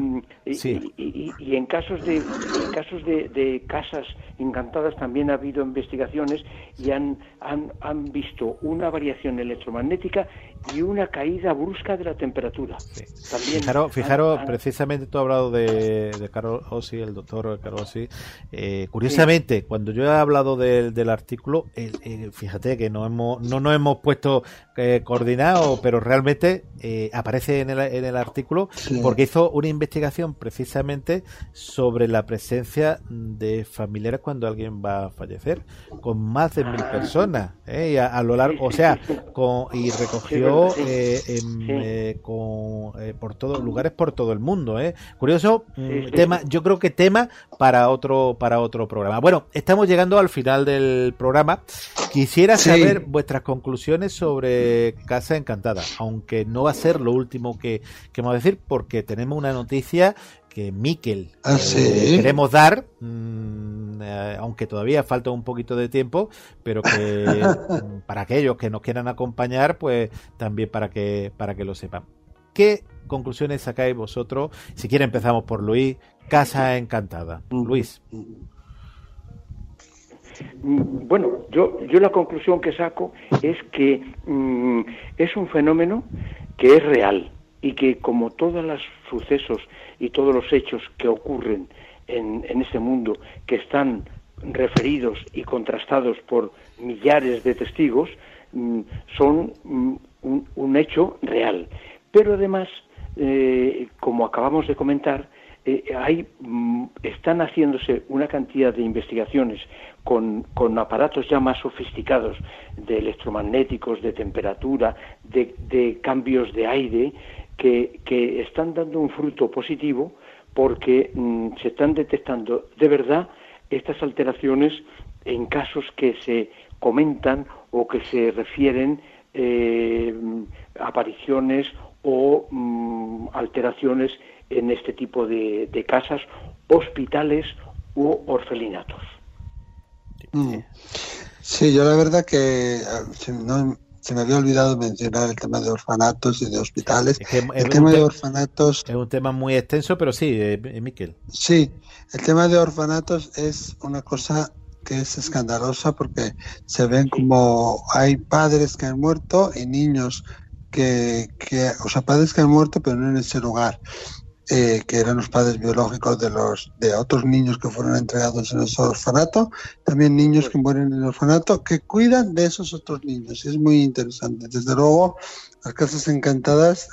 y en casos de casas encantadas también ha habido investigaciones, y han visto una variación electromagnética y una caída brusca de la temperatura. También fijaros, precisamente tú has hablado de Carl Osi, el doctor Carl Osi. Curiosamente, cuando yo he hablado del artículo, fíjate que no nos hemos puesto coordinados, pero realmente aparece en el artículo, porque hizo una investigación precisamente sobre la presencia de familiares cuando alguien va a fallecer, con más de 1.000 personas, y a lo largo, o sea, y recogió por todos lugares, por todo el mundo, curioso. Tema, yo creo que tema para otro programa. Bueno, estamos llegando al final del programa. Quisiera saber vuestras conclusiones sobre Casa Encantada, aunque no va a ser lo último que vamos a decir, porque tenemos una noticia que Miquel queremos dar, aunque todavía falta un poquito de tiempo, pero que para aquellos que nos quieran acompañar, pues también para que lo sepan. ¿Qué conclusiones sacáis vosotros? Si quiere empezamos por Luis. Casa Encantada. Luis. Bueno, yo la conclusión que saco es que es un fenómeno que es real, y que, como todos los sucesos y todos los hechos que ocurren en este mundo, que están referidos y contrastados por millares de testigos, son un hecho real. Pero además, como acabamos de comentar, están haciéndose una cantidad de investigaciones con aparatos ya más sofisticados, de electromagnéticos, de temperatura, de cambios de aire, que están dando un fruto positivo, porque se están detectando de verdad estas alteraciones en casos que se comentan o que se refieren apariciones o alteraciones en este tipo de casas, hospitales u orfelinatos. Sí, yo la verdad que se me había olvidado mencionar el tema de orfanatos y de hospitales. El tema de orfanatos es un tema muy extenso, pero sí, Miquel. Sí, el tema de orfanatos es una cosa que es escandalosa porque se ven como hay padres que han muerto y niños o sea, padres que han muerto pero no en ese lugar. Que eran los padres biológicos de otros niños que fueron entregados en ese orfanato, también niños que mueren en el orfanato, que cuidan de esos otros niños. Es muy interesante. Desde luego, las casas encantadas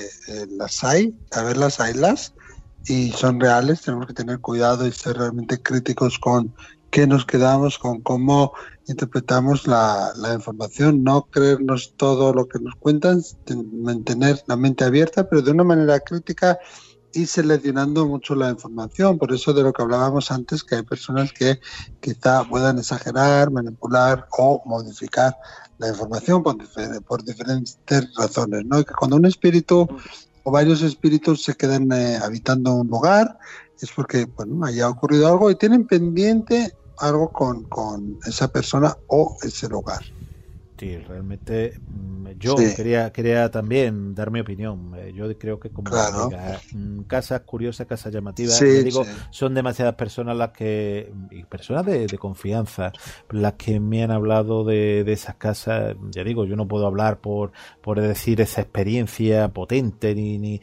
las hay, haylas, y son reales. Tenemos que tener cuidado y ser realmente críticos con qué nos quedamos, con cómo interpretamos la información, no creernos todo lo que nos cuentan, mantener la mente abierta, pero de una manera crítica, y seleccionando mucho la información. Por eso de lo que hablábamos antes, que hay personas que quizá puedan exagerar, manipular o modificar la información por diferentes razones, ¿no? Y que cuando un espíritu o varios espíritus se quedan habitando un lugar, es porque, bueno, haya ocurrido algo y tienen pendiente algo con esa persona o ese lugar. Sí, realmente yo quería también dar mi opinión. Yo creo que como casas curiosas, casas llamativas, son demasiadas personas y personas de confianza las que me han hablado de esas casas. Ya digo, yo no puedo hablar por decir esa experiencia potente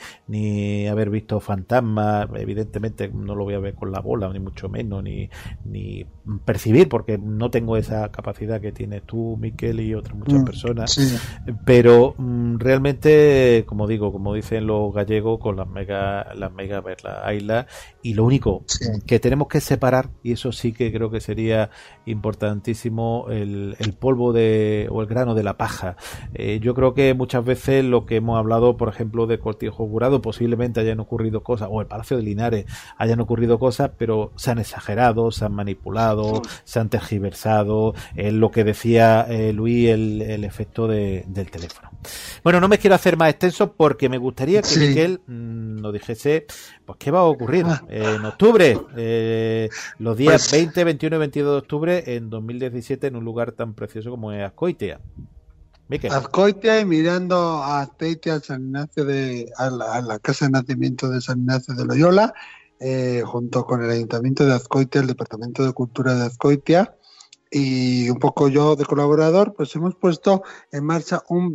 ni haber visto fantasmas. Evidentemente no lo voy a ver con la bola, ni mucho menos, ni percibir, porque no tengo esa capacidad que tienes tú, Miquel, y otras muchas personas, pero realmente, como dicen los gallegos, con las mega ver la isla, y lo único que tenemos que separar, y eso sí que creo que sería importantísimo, el polvo o el grano de la paja. Yo creo que muchas veces lo que hemos hablado, por ejemplo, de Cortijo Jurado, posiblemente hayan ocurrido cosas, o el Palacio de Linares hayan ocurrido cosas, pero se han exagerado, se han manipulado, se han tergiversado, lo que decía Luis, el efecto del teléfono. Bueno, no me quiero hacer más extenso porque me gustaría que Miquel nos dijese pues qué va a ocurrir en octubre, los días 20, 21 y 22 de octubre en 2017 en un lugar tan precioso como es Azcoitia. Miquel. Azcoitia, y mirando a Azpeitia, San Ignacio a la casa de nacimiento de San Ignacio de Loyola, junto con el Ayuntamiento de Azcoitia, el Departamento de Cultura de Azcoitia, y un poco yo de colaborador, pues hemos puesto en marcha un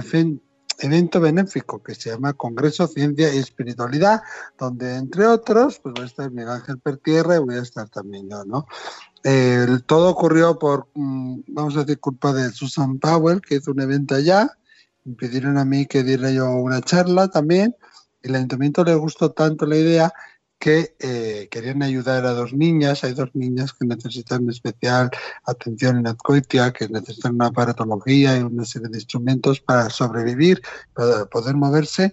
evento benéfico que se llama Congreso Ciencia y Espiritualidad, donde entre otros pues va a estar Miguel Ángel Pertierra y voy a estar también yo, ¿no? Todo ocurrió por, vamos a decir, culpa de Susan Powell, que hizo un evento allá. Me pidieron a mí que diera yo una charla también, y el ayuntamiento le gustó tanto la idea que querían ayudar a dos niñas. Hay dos niñas que necesitan especial atención en Azcoitia, que necesitan una aparatología y una serie de instrumentos para sobrevivir, para poder moverse,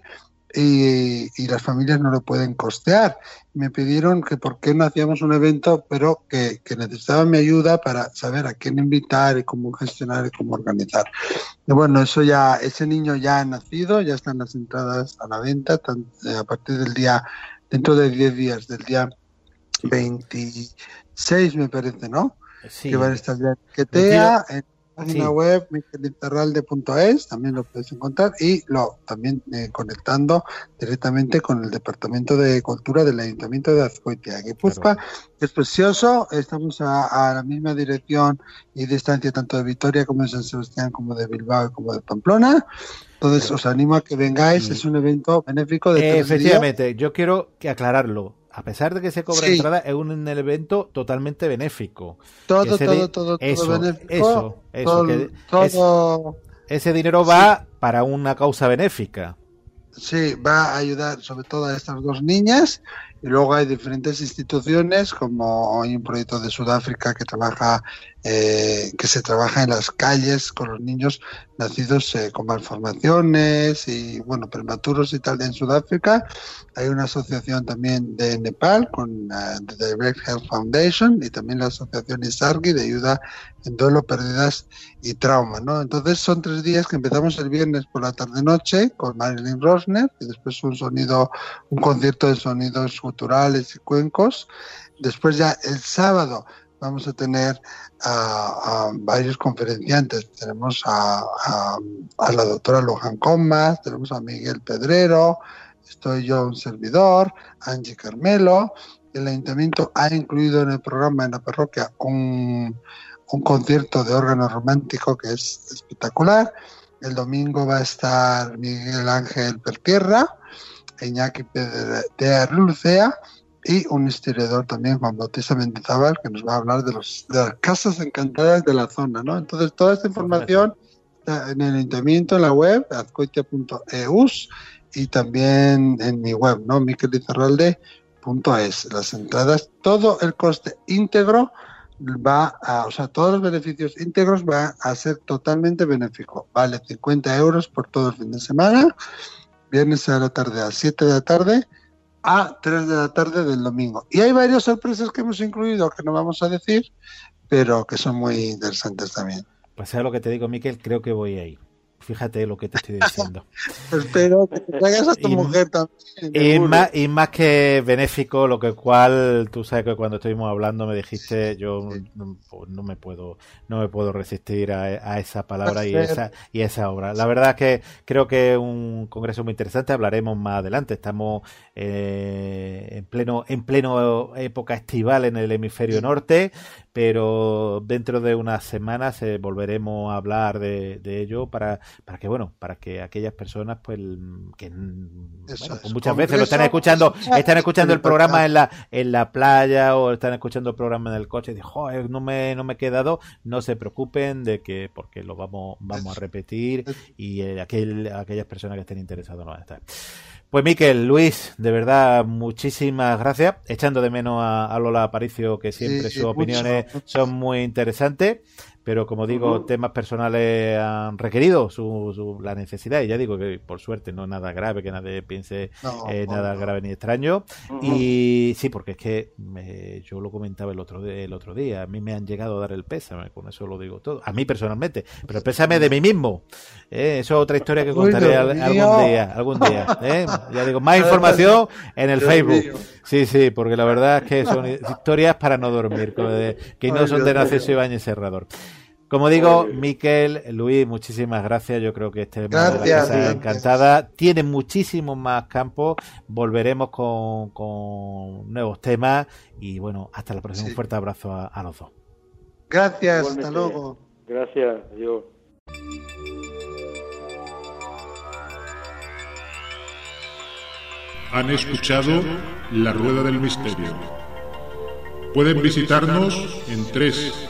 y las familias no lo pueden costear. Me pidieron que por qué no hacíamos un evento, pero que necesitaban mi ayuda para saber a quién invitar y cómo gestionar y cómo organizar. Y bueno, ese niño ya ha nacido, ya están las entradas a la venta a partir del día, dentro de 10 días, del día 26 me parece, ¿no? Sí. Que van a estar ya etiquetea en la página web miquelizarralde.es, también lo puedes encontrar, y también conectando directamente con el Departamento de Cultura del Ayuntamiento de Azcoitia, Guipúzcoa, que es precioso. Estamos a la misma dirección y distancia tanto de Vitoria como de San Sebastián, como de Bilbao y como de Pamplona. Entonces os animo a que vengáis, es un evento benéfico de 3 días. Efectivamente, yo quiero aclararlo. A pesar de que se cobra entrada, es un evento totalmente benéfico. Todo benéfico. Ese dinero va para una causa benéfica. Sí, va a ayudar sobre todo a estas dos niñas, Y luego hay diferentes instituciones, como hay un proyecto de Sudáfrica que se trabaja en las calles con los niños nacidos con malformaciones y prematuros y tal en Sudáfrica. Hay una asociación también de Nepal con The Direct Health Foundation y también la asociación ISARGI de ayuda en duelo, pérdidas y trauma, ¿no? Entonces son 3 días que empezamos el viernes por la tarde-noche con Marilyn Rosner y después un concierto de sonidos guturales y cuencos. Después ya el sábado vamos a tener a varios conferenciantes. Tenemos a la doctora Luján Comas, tenemos a Miguel Pedrero, estoy yo, un servidor, Angie Carmelo. El ayuntamiento ha incluido en el programa, en la parroquia, un concierto de órgano romántico que es espectacular. El domingo va a estar Miguel Ángel Pertierra, Iñaki Pedrea Lucea y un historiador también, Juan Bautista Mendizábal, que nos va a hablar de las casas encantadas de la zona, ¿no? Entonces, toda esta información está en el ayuntamiento, en la web, azcoitia.eus, y también en mi web, ¿no? miquelizarralde.es. Las entradas, todo el coste íntegro todos los beneficios íntegros va a ser totalmente benéfico. Vale 50 euros por todo el fin de semana, viernes a la tarde a 7 de la tarde a 3 de la tarde del domingo. Y hay varias sorpresas que hemos incluido que no vamos a decir, pero que son muy interesantes también. Pues ¿sabes lo que te digo, Miquel? Creo que voy ahí. Fíjate lo que te estoy diciendo. Espero que te traigas a tu mujer también. Y más que benéfico, lo cual tú sabes que cuando estuvimos hablando me dijiste, yo no me puedo resistir a esa palabra y esa obra. La verdad es que creo que es un congreso muy interesante. Hablaremos más adelante. Estamos en pleno época estival en el hemisferio norte, pero dentro de unas semanas volveremos a hablar de ello para que aquellas personas pues muchas veces lo están escuchando el programa en la playa o están escuchando el programa en el coche y dicen, joder, no me he quedado. No se preocupen porque lo vamos a repetir y aquellas personas que estén interesadas no van a estar. Pues Miquel, Luis, de verdad, muchísimas gracias. Echando de menos a Lola Aparicio, que siempre sus opiniones son muy interesantes. Pero como digo, temas personales han requerido la necesidad, y ya digo que por suerte no es nada grave, que nadie piense nada grave ni extraño. Y sí, porque es que yo lo comentaba el otro día, a mí me han llegado a dar el pésame, con eso lo digo todo, a mí personalmente, pero el pésame de mí mismo. Eso es otra historia que contaré algún día. Ya digo, más información en el Facebook. Sí, porque la verdad es que son historias para no dormir, que no son de Narciso Ibáñez Serrador. Como digo, Miquel, Luis, muchísimas gracias. Yo creo que este tema de la casa encantada tiene muchísimos más campos. Volveremos con nuevos temas y bueno, hasta la próxima. Un fuerte abrazo a los dos. Gracias, igualmente. Hasta luego. Gracias, adiós. Han escuchado La Rueda del Misterio. Pueden visitarnos en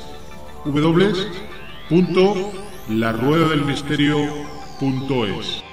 www.laruedadelmisterio.es.